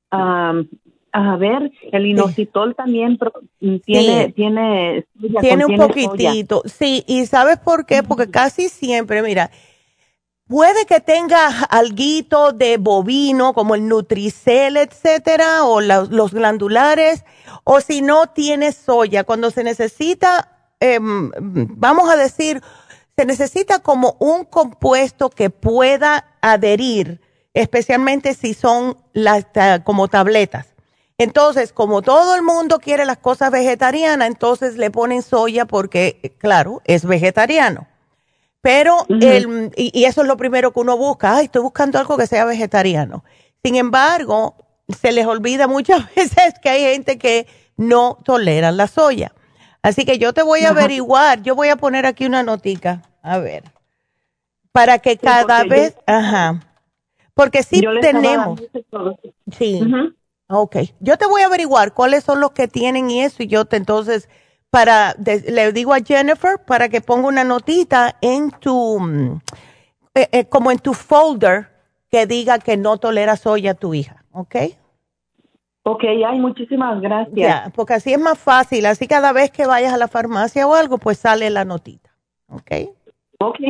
Speaker 16: ver, el inositol también tiene
Speaker 5: un poquitito, soya. Sí, y ¿sabes por qué? Porque casi siempre, mira, puede que tenga alguito de bovino como el Nutricel, etcétera, o los glandulares, o si no tiene soya, cuando se necesita, vamos a decir, se necesita como un compuesto que pueda adherir, especialmente si son como tabletas. Entonces, como todo el mundo quiere las cosas vegetarianas, entonces le ponen soya porque, claro, es vegetariano. Pero, y eso es lo primero que uno busca. Estoy buscando algo que sea vegetariano. Sin embargo, se les olvida muchas veces que hay gente que no tolera la soya. Así que yo te voy a averiguar, yo voy a poner aquí una notica, a ver, para que cada vez, porque sí tenemos. Sí. Ok, yo te voy a averiguar cuáles son los que tienen y eso, y yo entonces, le digo a Jennifer para que ponga una notita en tu, como en tu folder, que diga que no tolera soya a tu hija, ¿ok?
Speaker 16: Ok, ay, muchísimas gracias.
Speaker 5: Ya, porque así es más fácil, así cada vez que vayas a la farmacia o algo, pues sale la notita, ¿ok?
Speaker 16: Ok,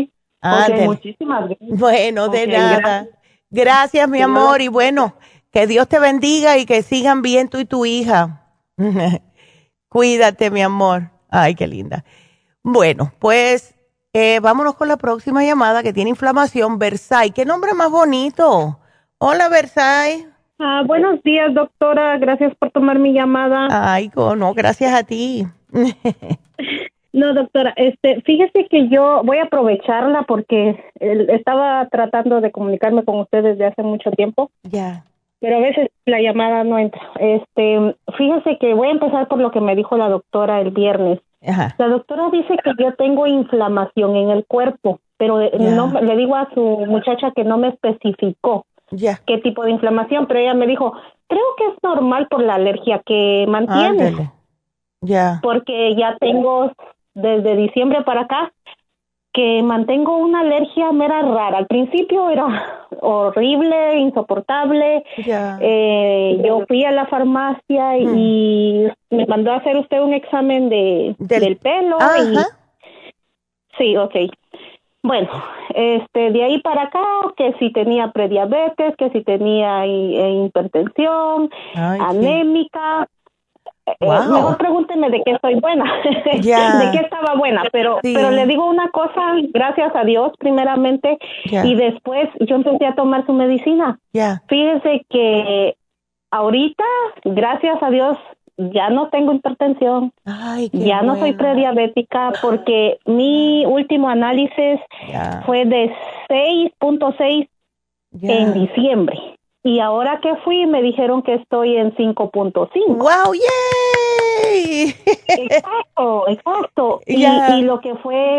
Speaker 5: Ándele.
Speaker 16: Muchísimas gracias.
Speaker 5: Bueno, de nada. Gracias, mi amor, y bueno, que Dios te bendiga y que sigan bien tú y tu hija. Cuídate, mi amor. Ay, qué linda. Bueno, pues vámonos con la próxima llamada que tiene inflamación. Versailles, qué nombre más bonito. Hola, Versailles.
Speaker 17: Buenos días, doctora. Gracias por tomar mi llamada.
Speaker 5: Ay, no, gracias a ti.
Speaker 17: No, doctora, fíjese que yo voy a aprovecharla porque estaba tratando de comunicarme con usted desde hace mucho tiempo.
Speaker 5: Ya.
Speaker 17: Pero a veces la llamada no entra. Fíjese que voy a empezar por lo que me dijo la doctora el viernes.
Speaker 5: Ajá.
Speaker 17: La doctora dice que yo tengo inflamación en el cuerpo, pero no, le digo a su muchacha que no me especificó qué tipo de inflamación, pero ella me dijo, creo que es normal por la alergia que mantienes.
Speaker 5: Ya.
Speaker 17: Porque ya tengo desde diciembre para acá que mantengo una alergia mera rara. Al principio era horrible, insoportable. Yo fui a la farmacia y me mandó a hacer usted un examen del pelo. Sí, okay. Bueno, de ahí para acá, que si tenía prediabetes, que si tenía hipertensión, anémica. Mejor pregúnteme de qué estoy buena, de qué estaba buena, pero le digo una cosa, gracias a Dios primeramente, y después yo empecé a tomar su medicina. Fíjese que ahorita, gracias a Dios, ya no tengo hipertensión, ya no soy prediabética, porque mi último análisis fue de 6.6 en diciembre. Y ahora que fui, me dijeron que estoy en 5.5.
Speaker 5: ¡Wow! ¡Yay!
Speaker 17: Exacto. Y lo que fue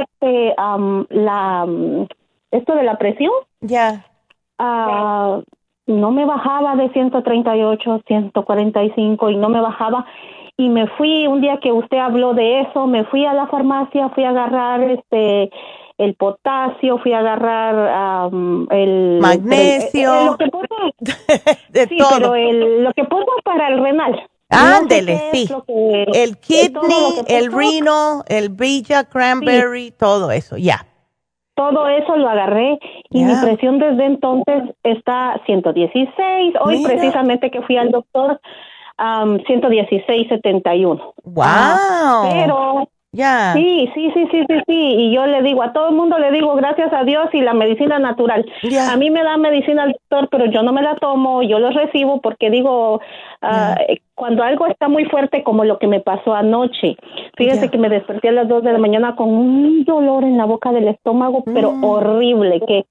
Speaker 17: esto de la presión, no me bajaba de 138, 145 y no me bajaba. Y me fui, un día que usted habló de eso, me fui a la farmacia, fui a agarrar el potasio, fui a agarrar el
Speaker 5: magnesio,
Speaker 17: lo que pongo,
Speaker 5: sí, todo.
Speaker 17: Pero lo que pongo para el renal.
Speaker 5: Ándele, sí. El kidney, el renal, el Villa Cranberry, todo eso,
Speaker 17: Todo eso lo agarré y mi presión desde entonces está 116. Hoy precisamente que fui al doctor, 116/71.
Speaker 5: ¡Wow!
Speaker 17: Pero sí, y yo le digo, a todo el mundo le digo, gracias a Dios y la medicina natural. A mí me da medicina el doctor, pero yo no me la tomo, yo lo recibo porque digo, cuando algo está muy fuerte como lo que me pasó anoche, fíjese que me desperté a las 2 de la mañana con un dolor en la boca del estómago, pero horrible, que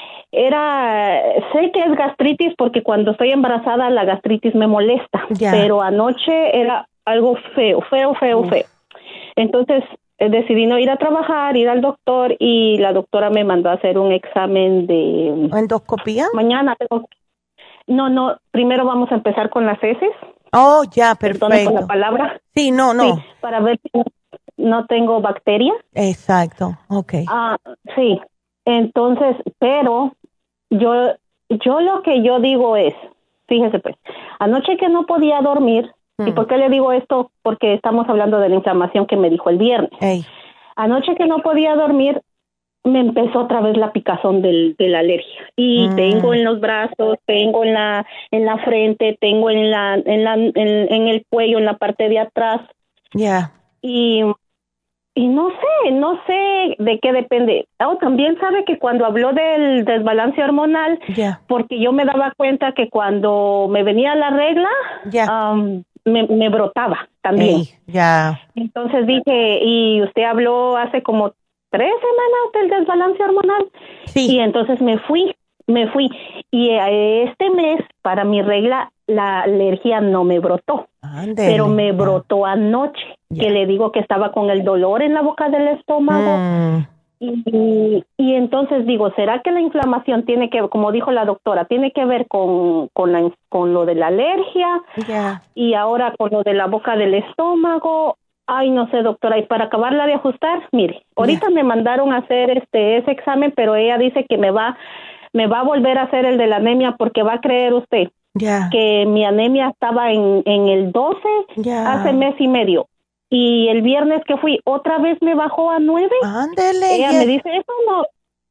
Speaker 17: sé que es gastritis porque cuando estoy embarazada la gastritis me molesta, pero anoche era algo feo. Entonces decidí no ir a trabajar, ir al doctor y la doctora me mandó a hacer un examen de
Speaker 5: endoscopía.
Speaker 17: Mañana no, primero vamos a empezar con las heces.
Speaker 5: Oh, ya, perfecto.
Speaker 17: Perdón por la palabra.
Speaker 5: Sí, no.
Speaker 17: Sí, para ver si no tengo bacterias.
Speaker 5: Exacto, okay.
Speaker 17: Sí, entonces, pero yo lo que yo digo es, fíjese pues, anoche que no podía dormir. ¿Y por qué le digo esto? Porque estamos hablando de la inflamación que me dijo el viernes. Anoche que no podía dormir, me empezó otra vez la picazón de la alergia. Y tengo en los brazos, tengo en la frente, tengo en el cuello, en la parte de atrás. Y no sé de qué depende. También sabe que cuando habló del desbalance hormonal, porque yo me daba cuenta que cuando me venía la regla, me brotaba también. Entonces dije, y usted habló hace como 3 semanas del desbalance hormonal. Y entonces me fui. Y este mes, para mi regla, la alergia no me brotó. Pero me brotó anoche, que le digo que estaba con el dolor en la boca del estómago. Y entonces digo, ¿será que la inflamación tiene que, como dijo la doctora, tiene que ver con lo de la alergia? Y ahora con lo de la boca del estómago. Ay, no sé, doctora, y para acabarla de ajustar, mire, ahorita me mandaron a hacer ese examen, pero ella dice que me va a volver a hacer el de la anemia, porque va a creer usted que mi anemia estaba en el 12 hace mes y medio. Y el viernes que fui, otra vez me bajó a 9.
Speaker 5: Ándele.
Speaker 17: Ella me dice,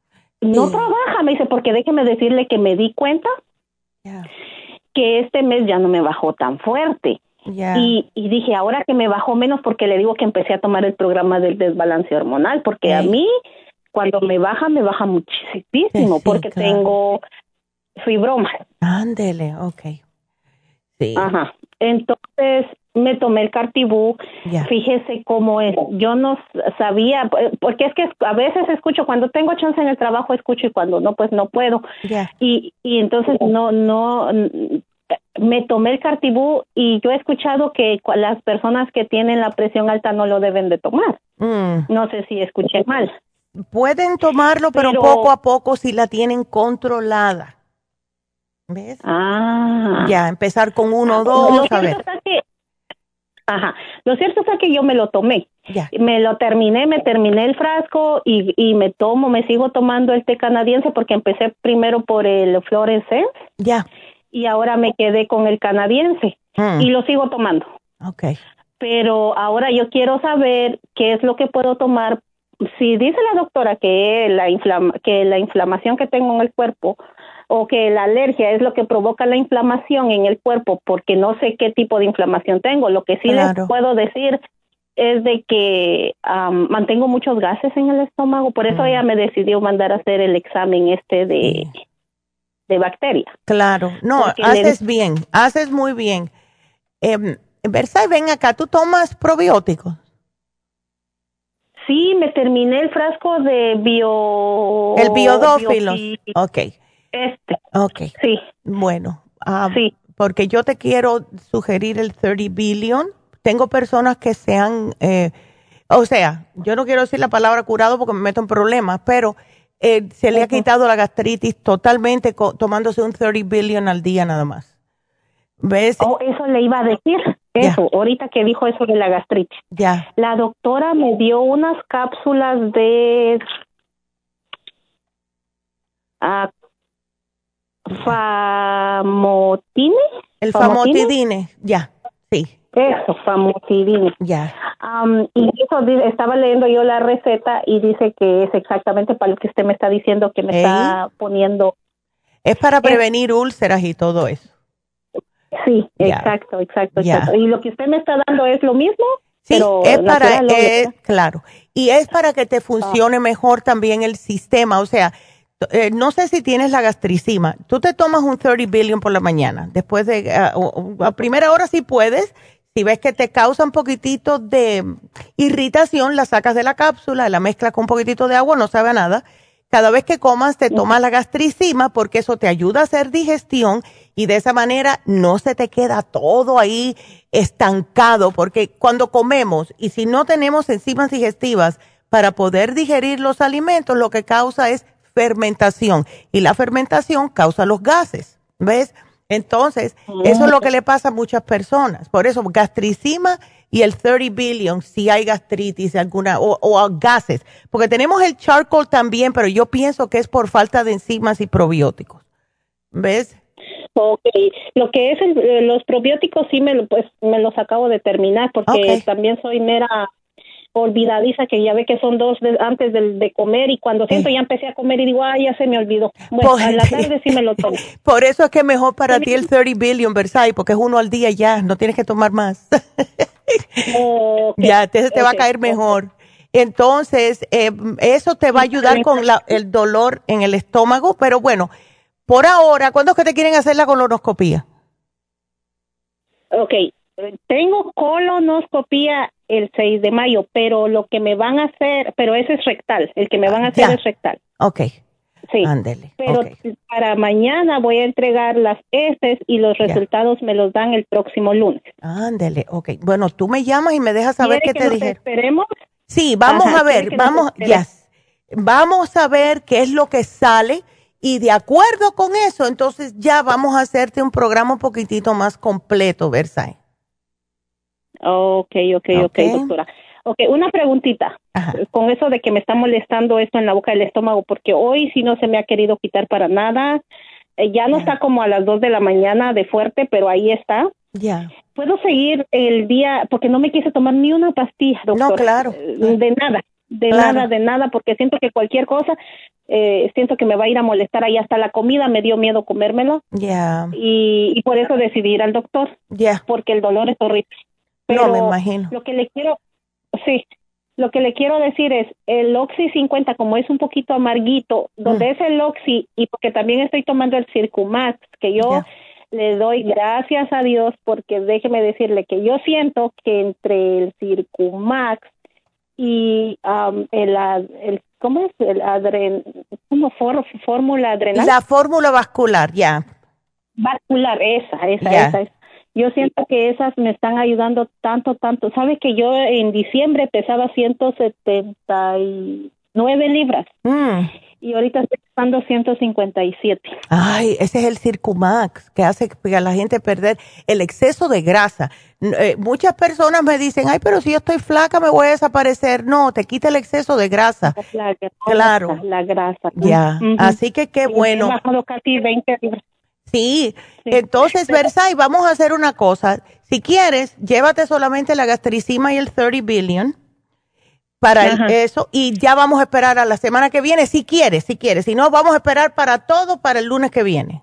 Speaker 17: no trabaja. Me dice, porque déjeme decirle que me di cuenta que este mes ya no me bajó tan fuerte. Y dije, ahora que me bajó menos, porque le digo que empecé a tomar el programa del desbalance hormonal, porque a mí, cuando me baja muchísimo, porque tengo fibromas.
Speaker 5: Ándele, sí.
Speaker 17: Ajá. Entonces me tomé el Cartibú. Fíjese cómo es. Yo no sabía, porque es que a veces escucho, cuando tengo chance en el trabajo escucho, y cuando no, pues no puedo. Y entonces no me tomé el Cartibú, y yo he escuchado que las personas que tienen la presión alta no lo deben de tomar. No sé si escuché mal.
Speaker 5: Pueden tomarlo, pero poco a poco, si la tienen controlada. ¿Ves? Ya, empezar con 1 o 2, a ver.
Speaker 17: Lo cierto es que yo me lo tomé. Me terminé el frasco, y me sigo tomando el té canadiense, porque empecé primero por el Florence. Y ahora me quedé con el canadiense, y lo sigo tomando. Pero ahora yo quiero saber qué es lo que puedo tomar. Si dice la doctora que la inflamación que tengo en el cuerpo, o que la alergia es lo que provoca la inflamación en el cuerpo, porque no sé qué tipo de inflamación tengo. Lo que sí les puedo decir es de que mantengo muchos gases en el estómago, por eso ella me decidió mandar a hacer el examen de bacteria.
Speaker 5: Claro, no, porque haces bien, haces muy bien. Versailles, ven acá, ¿tú tomas probióticos?
Speaker 17: Sí, me terminé el frasco de
Speaker 5: el biodófilos.
Speaker 17: Sí.
Speaker 5: Bueno, porque yo te quiero sugerir el 30 billion. Tengo personas que se han, yo no quiero decir la palabra curado porque me meto en problemas, pero se le ha quitado la gastritis totalmente tomándose un 30 billion al día nada más. ¿Ves?
Speaker 17: Eso le iba a decir. Ahorita que dijo eso de la gastritis. La doctora me dio unas cápsulas de famotidine.
Speaker 5: El famotidine, sí.
Speaker 17: Eso, famotidine. Y eso estaba leyendo yo la receta, y dice que es exactamente para lo que usted me está diciendo, que me está poniendo.
Speaker 5: Es para prevenir úlceras y todo eso.
Speaker 17: Sí, exacto. Y lo que usted me está dando es lo mismo.
Speaker 5: Sí,
Speaker 17: pero
Speaker 5: es para, claro, y es para que te funcione mejor también el sistema. O sea, no sé si tienes la gastricima. Tú te tomas un 30 billion por la mañana, después de, a primera hora si puedes. Si ves que te causa un poquitito de irritación, la sacas de la cápsula, la mezclas con un poquitito de agua, no sabe a nada. Cada vez que comas te tomas la gastricima, porque eso te ayuda a hacer digestión, y de esa manera no se te queda todo ahí estancado, porque cuando comemos y si no tenemos enzimas digestivas para poder digerir los alimentos, lo que causa es fermentación, y la fermentación causa los gases, ¿ves? Entonces, eso es lo que le pasa a muchas personas. Por eso, gastricima y el 30 billion, si hay gastritis alguna o gases. Porque tenemos el charcoal también, pero yo pienso que es por falta de enzimas y probióticos. ¿Ves?
Speaker 17: Lo que es los probióticos sí me los acabo de terminar, porque también soy mera olvidadiza, que ya ve que son 2 antes de comer, y cuando siento ya empecé a comer y digo, ya se me olvidó. Bueno, a la tarde sí me lo tomo.
Speaker 5: Por eso es que mejor para ti el 30 billion, Versailles, porque es 1 al día ya, no tienes que tomar más. Ya, te va a caer mejor. Entonces, eso te va a ayudar con el dolor en el estómago, pero bueno, por ahora, ¿cuándo es que te quieren hacer la colonoscopía?
Speaker 17: Tengo colonoscopía el 6 de mayo, pero lo que me van a hacer, pero ese es rectal, el que me van a hacer es rectal. Sí, ándele. Pero para mañana voy a entregar las heces, y los resultados me los dan el próximo lunes.
Speaker 5: Ándele, bueno, tú me llamas y me dejas saber qué te dijeron.
Speaker 17: ¿Esperemos?
Speaker 5: Sí, vamos a ver, vamos a ver qué es lo que sale, y de acuerdo con eso, entonces ya vamos a hacerte un programa un poquitito más completo, Versailles.
Speaker 17: Doctora. Una preguntita. Con eso de que me está molestando esto en la boca del estómago, porque hoy sí no se me ha querido quitar para nada. Ya no está como a las 2 de la mañana de fuerte, pero ahí está. ¿Puedo seguir el día? Porque no me quise tomar ni una pastilla, doctora.
Speaker 5: No, claro.
Speaker 17: De nada. de nada, porque siento que cualquier cosa, siento que me va a ir a molestar ahí. Hasta la comida me dio miedo comérmela. Y por eso decidí ir al doctor. Porque el dolor es horrible. Pero
Speaker 5: no, me imagino.
Speaker 17: Lo que le quiero decir es, el Oxy 50, como es un poquito amarguito, donde es el Oxy, y porque también estoy tomando el Circumax, que yo le doy gracias a Dios, porque déjeme decirle que yo siento que entre el Circumax y el ¿cómo es? Fórmula adrenal.
Speaker 5: La fórmula vascular,
Speaker 17: Vascular, esa es. Yo siento que esas me están ayudando tanto. ¿Sabes que yo en diciembre pesaba 179 libras? Y ahorita estoy pesando 157.
Speaker 5: Ay, ese es el Circumax, que hace a la gente perder el exceso de grasa. Muchas personas me dicen, ay, pero si yo estoy flaca me voy a desaparecer. No, te quita el exceso de grasa. Claro.
Speaker 17: La grasa.
Speaker 5: Así que qué bueno.
Speaker 17: He bajado casi 20 libras.
Speaker 5: Sí, entonces, Versailles, vamos a hacer una cosa. Si quieres, llévate solamente la gastricima y el 30 billion para eso, y ya vamos a esperar a la semana que viene, si quieres. Si no, vamos a esperar para el lunes que viene.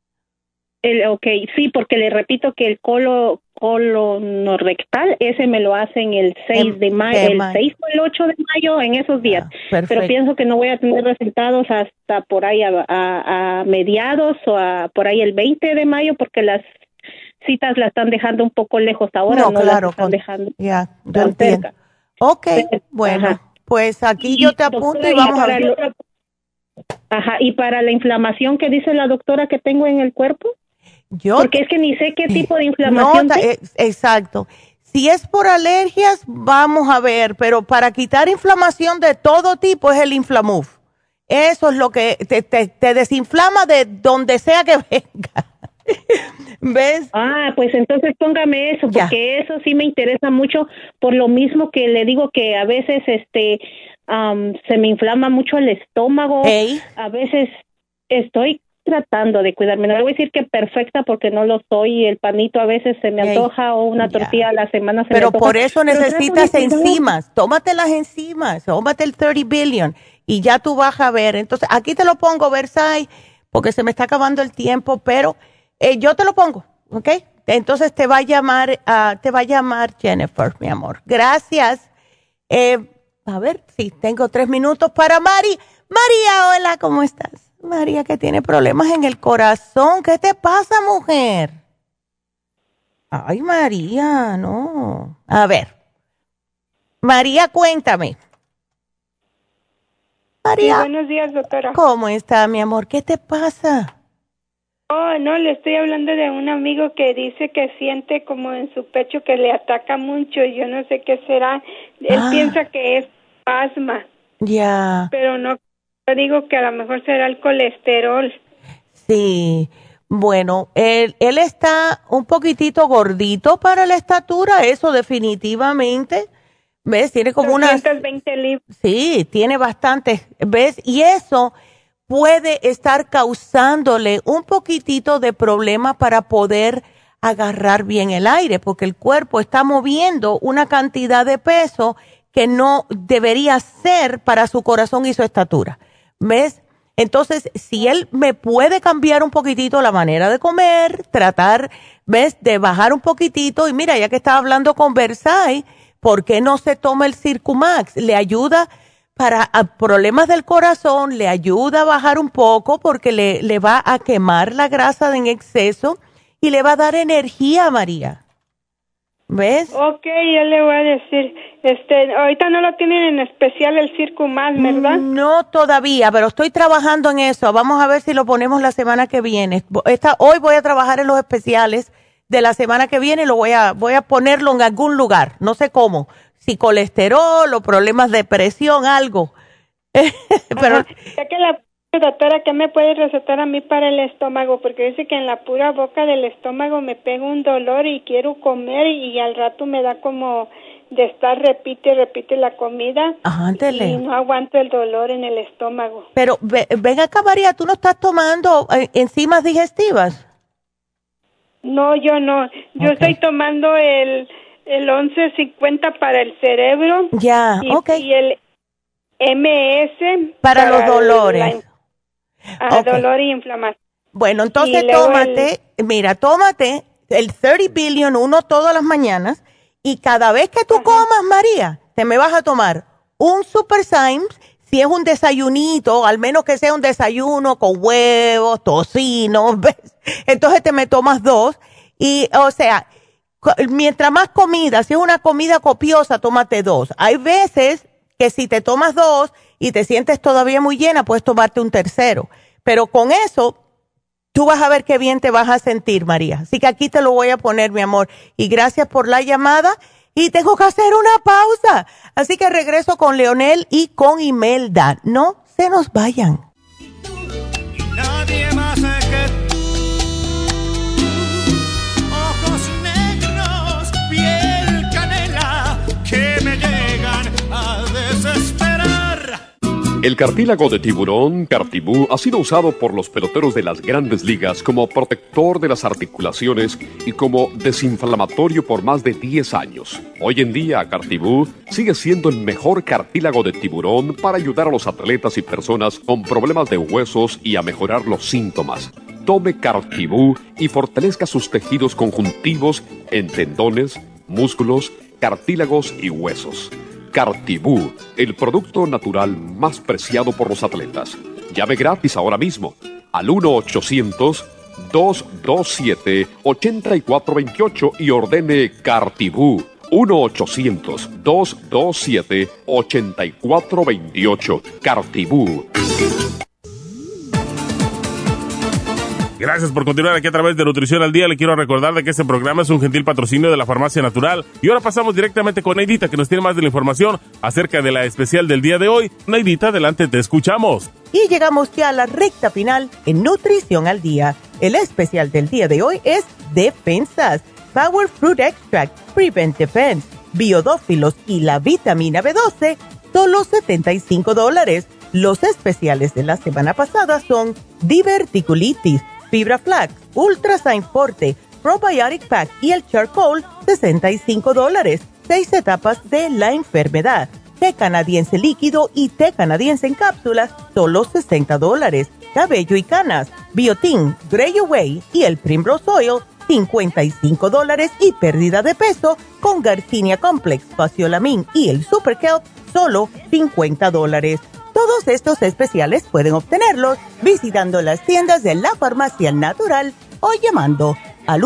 Speaker 17: Sí, porque le repito que el colorectal, ese me lo hacen el 6 de mayo, el 6 o el 8 de mayo, en esos días. Pero pienso que no voy a tener resultados hasta por ahí a mediados o por ahí el 20 de mayo, porque las citas las están dejando un poco lejos ahora. No, claro, las están dejando
Speaker 5: tan cerca. Ok, bueno, pues aquí yo te apunto y vamos a ver.
Speaker 17: Y para la inflamación que dice la doctora que tengo en el cuerpo. Porque es que ni sé qué tipo de inflamación.
Speaker 5: Exacto. Si es por alergias, vamos a ver, pero para quitar inflamación de todo tipo es el Inflamuf. Eso es lo que te desinflama de donde sea que venga. ¿Ves?
Speaker 17: Pues entonces póngame eso, porque eso sí me interesa mucho, por lo mismo que le digo que a veces se me inflama mucho el estómago. A veces estoy tratando de cuidarme. No le voy a decir que perfecta porque no lo soy. El panito a veces se me antoja o una tortilla a la semana se me antoja.
Speaker 5: Pero por eso necesitas enzimas. Tómate las enzimas, tómate el 30 billion y ya tú vas a ver. Entonces, aquí te lo pongo, Versailles, porque se me está acabando el tiempo, pero yo te lo pongo, ¿ok? Entonces te va a llamar Jennifer, mi amor. Gracias. A ver, sí, tengo 3 minutos para Mari. María, hola, ¿cómo estás? María, que tiene problemas en el corazón. ¿Qué te pasa, mujer? Ay, María, no. A ver. María, cuéntame. María.
Speaker 18: Sí, buenos días, doctora.
Speaker 5: ¿Cómo está, mi amor? ¿Qué te pasa?
Speaker 18: No, le estoy hablando de un amigo que dice que siente como en su pecho que le ataca mucho y yo no sé qué será. Él piensa que es asma. Pero no. Yo digo que a lo mejor será el colesterol.
Speaker 5: Sí, bueno, él está un poquitito gordito para la estatura, eso definitivamente. ¿Ves? Tiene como
Speaker 18: 220 libras.
Speaker 5: Sí, tiene bastante, ¿ves? Y eso puede estar causándole un poquitito de problema para poder agarrar bien el aire, porque el cuerpo está moviendo una cantidad de peso que no debería ser para su corazón y su estatura. ¿Ves? Entonces, si él me puede cambiar un poquitito la manera de comer, tratar, ¿ves? De bajar un poquitito. Y mira, ya que estaba hablando con Versailles, ¿por qué no se toma el Circumax? Le ayuda para problemas del corazón, le ayuda a bajar un poco porque le va a quemar la grasa en exceso y le va a dar energía a María. ¿Ves?
Speaker 18: Ok, ya le voy a decir. Ahorita no lo tienen en especial el Circumax, ¿verdad?
Speaker 5: No todavía, pero estoy trabajando en eso. Vamos a ver si lo ponemos la semana que viene. Hoy voy a trabajar en los especiales de la semana que viene y voy a ponerlo en algún lugar. No sé cómo. Si colesterol o problemas de presión, algo. Pero
Speaker 18: ya que la doctora, ¿qué me puede recetar a mí para el estómago? Porque dice que en la pura boca del estómago me pega un dolor y quiero comer y al rato me da como de estar repite la comida. Y no aguanto el dolor en el estómago.
Speaker 5: Pero ven acá, María, ¿tú no estás tomando enzimas digestivas?
Speaker 18: No, yo no. Yo estoy tomando el 1150 para el cerebro.
Speaker 5: Ya,
Speaker 18: y el MS.
Speaker 5: Para los dolores.
Speaker 18: Dolor y inflamación.
Speaker 5: Bueno, entonces tómate el 30 billion, uno todas las mañanas, y cada vez que tú comas, María, te me vas a tomar un Super Symes. Si es un desayunito, al menos que sea un desayuno con huevos, tocino, ¿ves? Entonces te me tomas 2. Y, o sea, mientras más comida, si es una comida copiosa, tómate 2. Hay veces que si te tomas 2 y te sientes todavía muy llena, puedes tomarte un tercero. Pero con eso, tú vas a ver qué bien te vas a sentir, María. Así que aquí te lo voy a poner, mi amor. Y gracias por la llamada. Y tengo que hacer una pausa. Así que regreso con Leonel y con Imelda. No se nos vayan.
Speaker 15: Nadie más que tú. Ojos negros, piel canela, que me llegan a desesperar.
Speaker 9: El cartílago de tiburón, Cartibú, ha sido usado por los peloteros de las grandes ligas como protector de las articulaciones y como desinflamatorio por más de 10 años. Hoy en día, Cartibú sigue siendo el mejor cartílago de tiburón para ayudar a los atletas y personas con problemas de huesos y a mejorar los síntomas. Tome Cartibú y fortalezca sus tejidos conjuntivos en tendones, músculos, cartílagos y huesos. Cartibú, el producto natural más preciado por los atletas. Llame gratis ahora mismo al 1-800-227-8428 y ordene Cartibú. 1-800-227-8428. Cartibú.
Speaker 6: Gracias por continuar aquí a través de Nutrición al Día. Le quiero recordar de que este programa es un gentil patrocinio de la Farmacia Natural. Y ahora pasamos directamente con Neidita, que nos tiene más de la información acerca de la especial del día de hoy. Neidita, adelante, te escuchamos.
Speaker 5: Y llegamos ya a la recta final en Nutrición al Día. El especial del día de hoy es Defensas, Power Fruit Extract, Prevent Defense, Biodófilos y la vitamina B12, solo $75. Los especiales de la semana pasada son diverticulitis, Fibra Flax, Ultrasign Forte, Probiotic Pack y el Charcoal, $65. 6 etapas de la enfermedad. Té canadiense líquido y té canadiense en cápsulas, solo $60. Cabello y canas, Biotin, Grey Away y el Primrose Oil, $55. Y pérdida de peso con Garcinia Complex, Faciolamin y el Super Kelp, solo $50. Todos estos especiales pueden obtenerlos visitando las tiendas de la Farmacia Natural o llamando al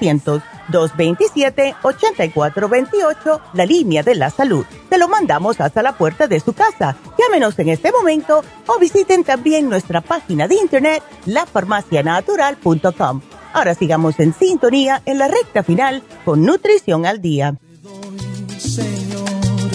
Speaker 5: 1-800-227-8428, la línea de la salud. Te lo mandamos hasta la puerta de su casa. Llámenos en este momento o visiten también nuestra página de internet, lafarmacianatural.com. Ahora sigamos en sintonía en la recta final con Nutrición al Día.
Speaker 15: Señor,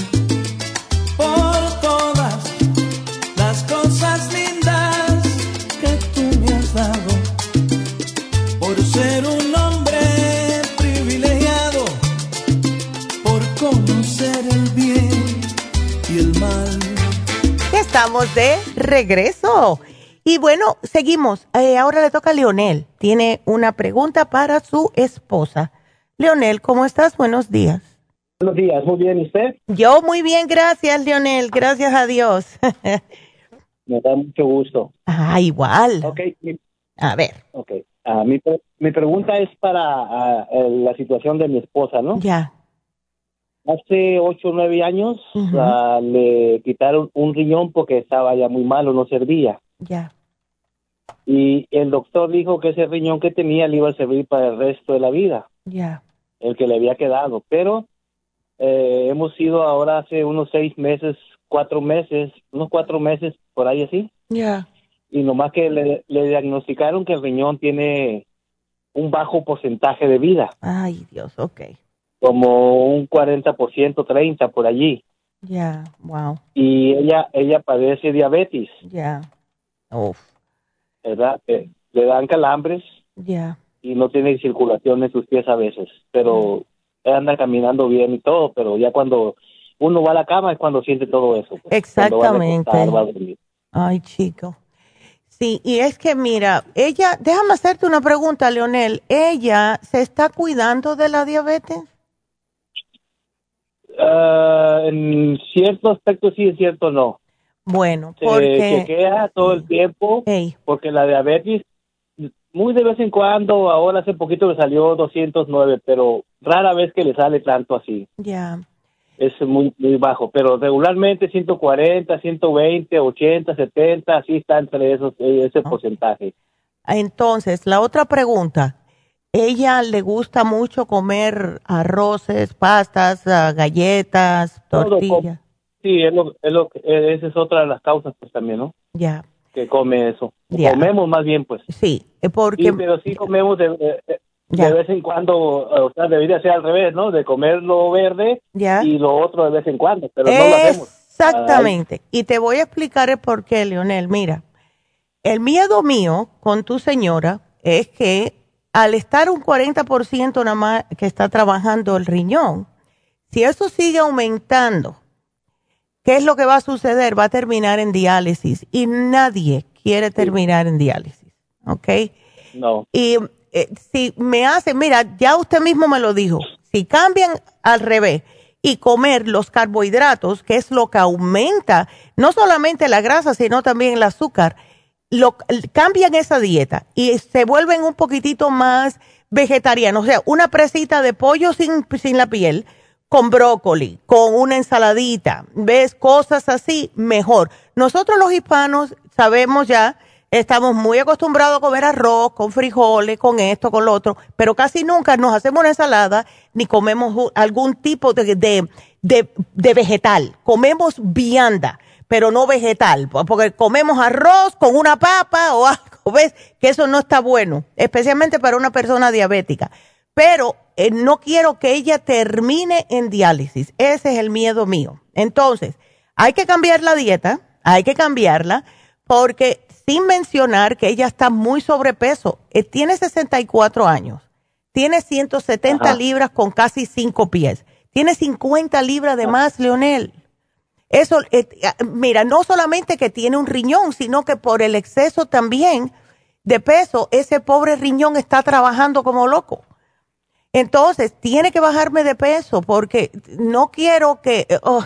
Speaker 15: por todas las cosas lindas que tú me has dado, por ser un hombre privilegiado, por conocer el bien y el mal.
Speaker 5: Estamos de regreso. Y bueno, seguimos. Ahora le toca a Leonel. Tiene una pregunta para su esposa. Leonel, ¿cómo estás? Buenos días.
Speaker 19: Buenos días, muy bien, ¿y usted?
Speaker 5: Yo muy bien, gracias, Leonel. Gracias a Dios.
Speaker 19: Me da mucho gusto.
Speaker 5: Ah, igual.
Speaker 19: Ok.
Speaker 5: A ver.
Speaker 19: Ok. Mi pregunta es para la situación de mi esposa, ¿no?
Speaker 5: Ya.
Speaker 19: Hace 8 o 9 años le quitaron un riñón porque estaba ya muy malo, no servía.
Speaker 5: Ya.
Speaker 19: Y el doctor dijo que ese riñón que tenía le iba a servir para el resto de la vida,
Speaker 5: Ya.
Speaker 19: el que le había quedado. Pero hemos ido ahora hace unos 6 meses, 4 meses, unos 4 meses, por ahí así.
Speaker 5: Ya.
Speaker 19: Y nomás que le diagnosticaron que el riñón tiene un bajo porcentaje de vida.
Speaker 5: Ay, Dios, ok.
Speaker 19: Como un 40%, 30% por allí.
Speaker 5: Ya, wow.
Speaker 19: Y ella padece diabetes.
Speaker 5: Ya. Uf.
Speaker 19: ¿Verdad? Le dan calambres
Speaker 5: Ya.
Speaker 19: y no tiene circulación en sus pies a veces. Pero anda caminando bien y todo, pero ya cuando uno va a la cama es cuando siente todo eso. Pues.
Speaker 5: Exactamente.
Speaker 19: Va a dormir.
Speaker 5: Ay, chico. Sí, y es que mira, déjame hacerte una pregunta, Leonel. ¿Ella se está cuidando de la diabetes?
Speaker 19: En cierto aspecto sí, en cierto no.
Speaker 5: Bueno,
Speaker 19: Se
Speaker 5: porque...
Speaker 19: chequea todo el tiempo, porque la diabetes, muy de vez en cuando, ahora hace poquito le salió 209, pero rara vez que le sale tanto así.
Speaker 5: Ya.
Speaker 19: Es muy bajo, pero regularmente 140, 120, 80, 70, así está entre ese porcentaje.
Speaker 5: Entonces, la otra pregunta, ¿ella le gusta mucho comer arroces, pastas, galletas, tortillas?
Speaker 19: Sí, esa es otra de las causas, pues, también, ¿no?
Speaker 5: Ya.
Speaker 19: Que come eso.
Speaker 5: Ya.
Speaker 19: Comemos más bien, pues.
Speaker 5: Sí, porque...
Speaker 19: Sí, pero sí comemos de vez en cuando, o sea, debería ser al revés, ¿no? De comer lo verde y lo otro de vez en cuando, pero no lo hacemos.
Speaker 5: Exactamente. Y te voy a explicar el por qué, Leonel. Mira, el miedo mío con tu señora es que al estar un 40% nada más que está trabajando el riñón, si eso sigue aumentando, ¿qué es lo que va a suceder? Va a terminar en diálisis y nadie quiere terminar en diálisis, ¿ok?
Speaker 19: No.
Speaker 5: Y si me hacen, mira, ya usted mismo me lo dijo, si cambian al revés y comer los carbohidratos, que es lo que aumenta no solamente la grasa, sino también el azúcar, cambian esa dieta y se vuelven un poquitito más vegetarianos, o sea, una presita de pollo sin la piel, con brócoli, con una ensaladita, ¿ves? Cosas así, mejor. Nosotros los hispanos sabemos ya, estamos muy acostumbrados a comer arroz, con frijoles, con esto, con lo otro, pero casi nunca nos hacemos una ensalada ni comemos algún tipo de vegetal. Comemos vianda, pero no vegetal, porque comemos arroz con una papa o algo, ¿ves? Que eso no está bueno, especialmente para una persona diabética. Pero no quiero que ella termine en diálisis. Ese es el miedo mío. Entonces, hay que cambiar la dieta, hay que cambiarla, porque sin mencionar que ella está muy sobrepeso. Tiene 64 años, tiene 170 libras con casi 5 pies, tiene 50 libras de más, Leonel. Eso, mira, no solamente que tiene un riñón, sino que por el exceso también de peso, ese pobre riñón está trabajando como loco. Entonces, tiene que bajarme de peso porque no quiero que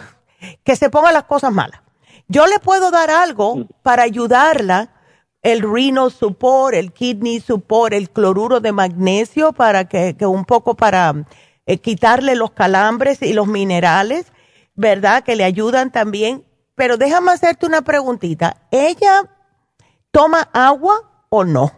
Speaker 5: se pongan las cosas malas. Yo le puedo dar algo para ayudarla, el renal support, el kidney support, el cloruro de magnesio para que un poco para quitarle los calambres y los minerales, ¿verdad? Que le ayudan también. Pero déjame hacerte una preguntita. ¿Ella toma agua o no?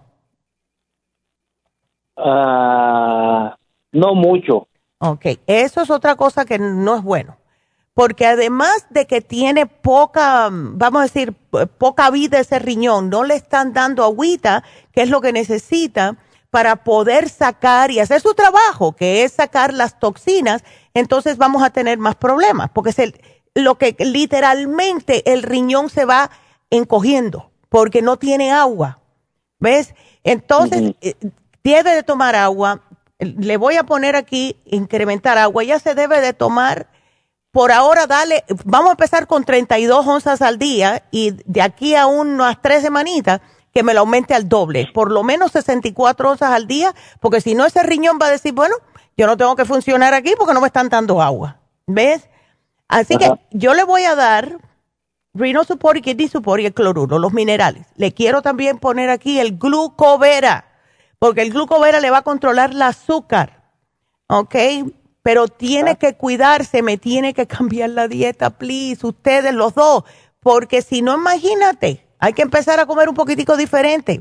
Speaker 19: No mucho.
Speaker 5: Ok, eso es otra cosa que no es bueno. Porque además de que tiene poca, vamos a decir, poca vida ese riñón, no le están dando agüita, que es lo que necesita para poder sacar y hacer su trabajo, que es sacar las toxinas, entonces vamos a tener más problemas, porque es lo que literalmente el riñón se va encogiendo, porque no tiene agua, ¿ves? Entonces, debe de tomar agua. Le voy a poner aquí, incrementar agua. Ella se debe de tomar, por ahora vamos a empezar con 32 onzas al día y de aquí a unas 3 semanitas que me lo aumente al doble, por lo menos 64 onzas al día, porque si no ese riñón va a decir, bueno, yo no tengo que funcionar aquí porque no me están dando agua, ¿ves? Así que yo le voy a dar renal support y kidney support y el cloruro, los minerales. Le quiero también poner aquí el glucovera, porque el glucovera le va a controlar el azúcar, ¿ok? Pero tiene que cuidarse, me tiene que cambiar la dieta, please, ustedes los dos, porque si no, imagínate, hay que empezar a comer un poquitico diferente.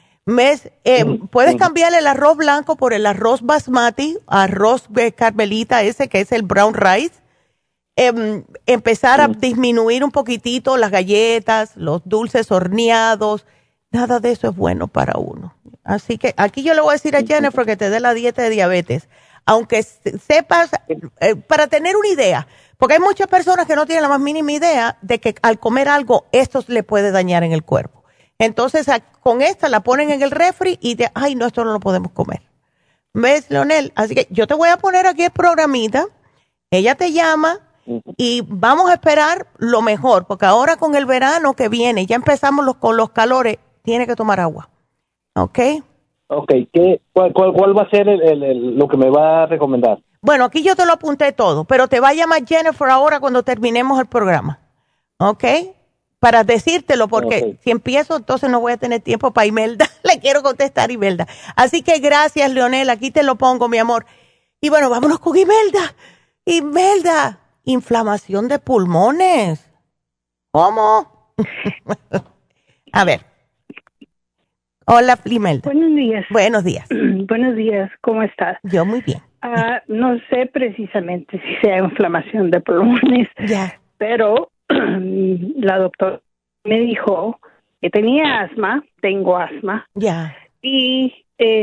Speaker 5: Puedes cambiar el arroz blanco por el arroz basmati, arroz carmelita ese que es el brown rice, empezar a disminuir un poquitito las galletas, los dulces horneados, nada de eso es bueno para uno. Así que aquí yo le voy a decir a Jennifer que te dé la dieta de diabetes, aunque sepas, para tener una idea, porque hay muchas personas que no tienen la más mínima idea de que al comer algo, esto le puede dañar en el cuerpo. Entonces, con esta la ponen en el refri y ay, no, esto no lo podemos comer. ¿Ves, Leonel? Así que yo te voy a poner aquí el programita, ella te llama y vamos a esperar lo mejor, porque ahora con el verano que viene, ya empezamos con los calores, tiene que tomar agua. ¿Ok?
Speaker 19: Ok, ¿cuál va a ser lo que me va a recomendar?
Speaker 5: Bueno, aquí yo te lo apunté todo, pero te va a llamar Jennifer ahora cuando terminemos el programa. ¿Ok? para decírtelo, porque si empiezo, entonces no voy a tener tiempo para Imelda. Le quiero contestar, Imelda. Así que gracias, Leonel. Aquí te lo pongo, mi amor. Y bueno, vámonos con Imelda. Imelda, inflamación de pulmones. ¿Cómo? A ver. Hola, Imelda.
Speaker 20: Buenos días.
Speaker 5: Buenos días.
Speaker 20: Buenos días, ¿cómo estás?
Speaker 5: Yo muy bien.
Speaker 20: No sé precisamente si sea inflamación de pulmones, pero la doctora me dijo que tenía asma, tengo asma. Y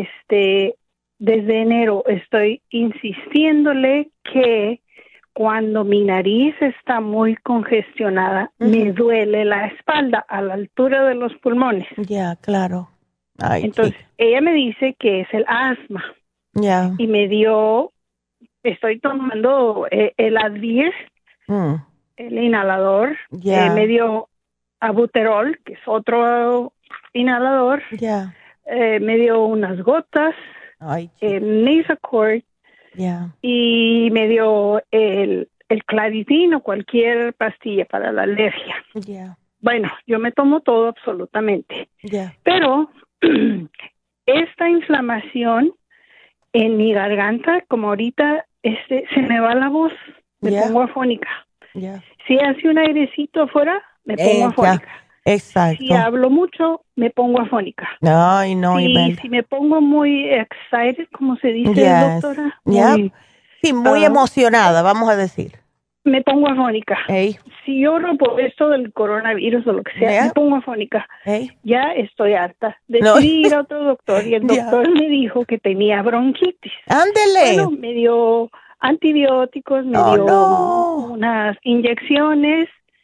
Speaker 20: desde enero estoy insistiéndole que cuando mi nariz está muy congestionada, me duele la espalda a la altura de los pulmones.
Speaker 5: Claro. Ay,
Speaker 20: entonces, ella me dice que es el asma. Y me dio, estoy tomando el Advil, el inhalador. Me dio Albuterol, que es otro inhalador. Me dio unas gotas, Nasacort, y me dio el Claritin o cualquier pastilla para la alergia. Bueno, yo me tomo todo absolutamente. Pero esta inflamación en mi garganta, como ahorita se me va la voz, me pongo afónica. Si hace un airecito afuera, me pongo afónica.
Speaker 5: Exacto.
Speaker 20: Si hablo mucho, me pongo afónica.
Speaker 5: Ay, no,
Speaker 20: si me pongo muy excited, como se dice, doctora.
Speaker 5: Muy emocionada, vamos a decir.
Speaker 20: Me pongo afónica. Si lloro por esto del coronavirus o lo que sea, me pongo afónica. Ya estoy harta. Decidí ir a otro doctor y el doctor me dijo que tenía bronquitis.
Speaker 5: ¡Ándele!
Speaker 20: Bueno, me dio antibióticos, me dio unas inyecciones.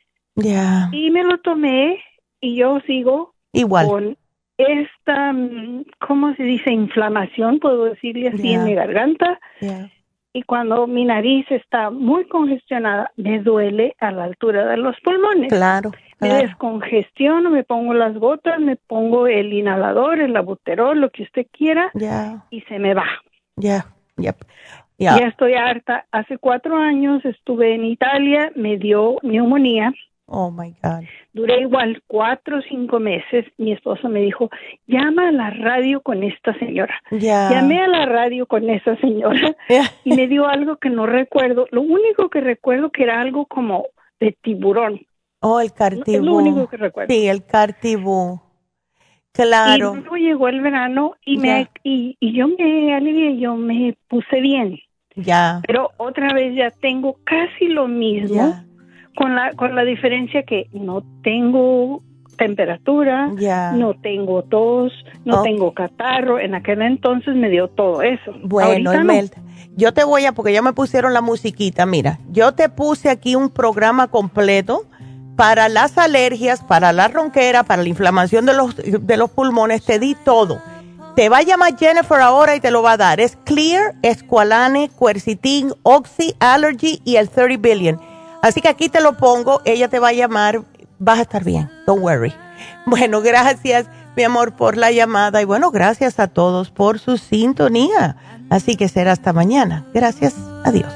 Speaker 20: Y me lo tomé y yo sigo
Speaker 5: igual
Speaker 20: con esta, ¿cómo se dice? Inflamación, puedo decirle así, en mi garganta. Y cuando mi nariz está muy congestionada, me duele a la altura de los pulmones. Me descongestiono, me pongo las gotas, me pongo el inhalador, el Albuterol, lo que usted quiera, y se me va. Ya estoy harta. Hace 4 años estuve en Italia, me dio neumonía.
Speaker 5: Oh, my God.
Speaker 20: Duré igual 4 o 5 meses. Mi esposo me dijo, llama a la radio con esta señora. Llamé a la radio con esa señora y me dio algo que no recuerdo. Lo único que recuerdo que era algo como de tiburón.
Speaker 5: Oh, el Cartibú.
Speaker 20: Es lo único que recuerdo.
Speaker 5: Sí, el Cartibú. Claro.
Speaker 20: Y luego llegó el verano y yo me alivié, yo me puse bien. Pero otra vez ya tengo casi lo mismo. Con la diferencia que no tengo temperatura, no tengo tos, no tengo catarro. En aquel entonces me dio todo eso.
Speaker 5: Bueno, Imelda, yo te voy porque ya me pusieron la musiquita. Mira, yo te puse aquí un programa completo para las alergias, para la ronquera, para la inflamación de los pulmones. Te di todo. Te va a llamar Jennifer ahora y te lo va a dar. Es Clear, Esqualane, Quercetin, Oxy, Allergy y el 30 Billion. Así que aquí te lo pongo, ella te va a llamar, vas a estar bien, don't worry. Bueno, gracias, mi amor, por la llamada y bueno, gracias a todos por su sintonía. Así que será hasta mañana. Gracias, adiós.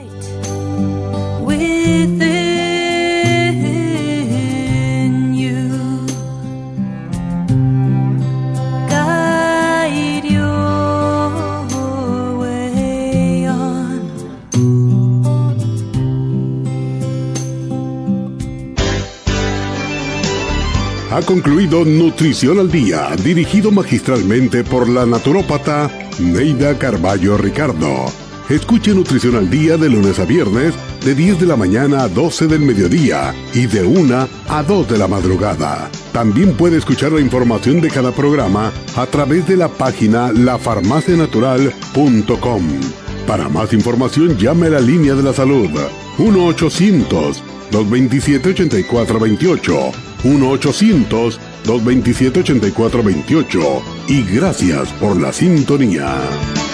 Speaker 1: Ha concluido Nutrición al Día, dirigido magistralmente por la naturópata Neida Carballo Ricardo. Escuche Nutrición al Día de lunes a viernes, de 10 de la mañana a 12 del mediodía y de 1 a 2 de la madrugada. También puede escuchar la información de cada programa a través de la página lafarmacianatural.com. Para más información, llame a la línea de la salud 1-800-227-8428. 1-800-227-8428 y gracias por la sintonía.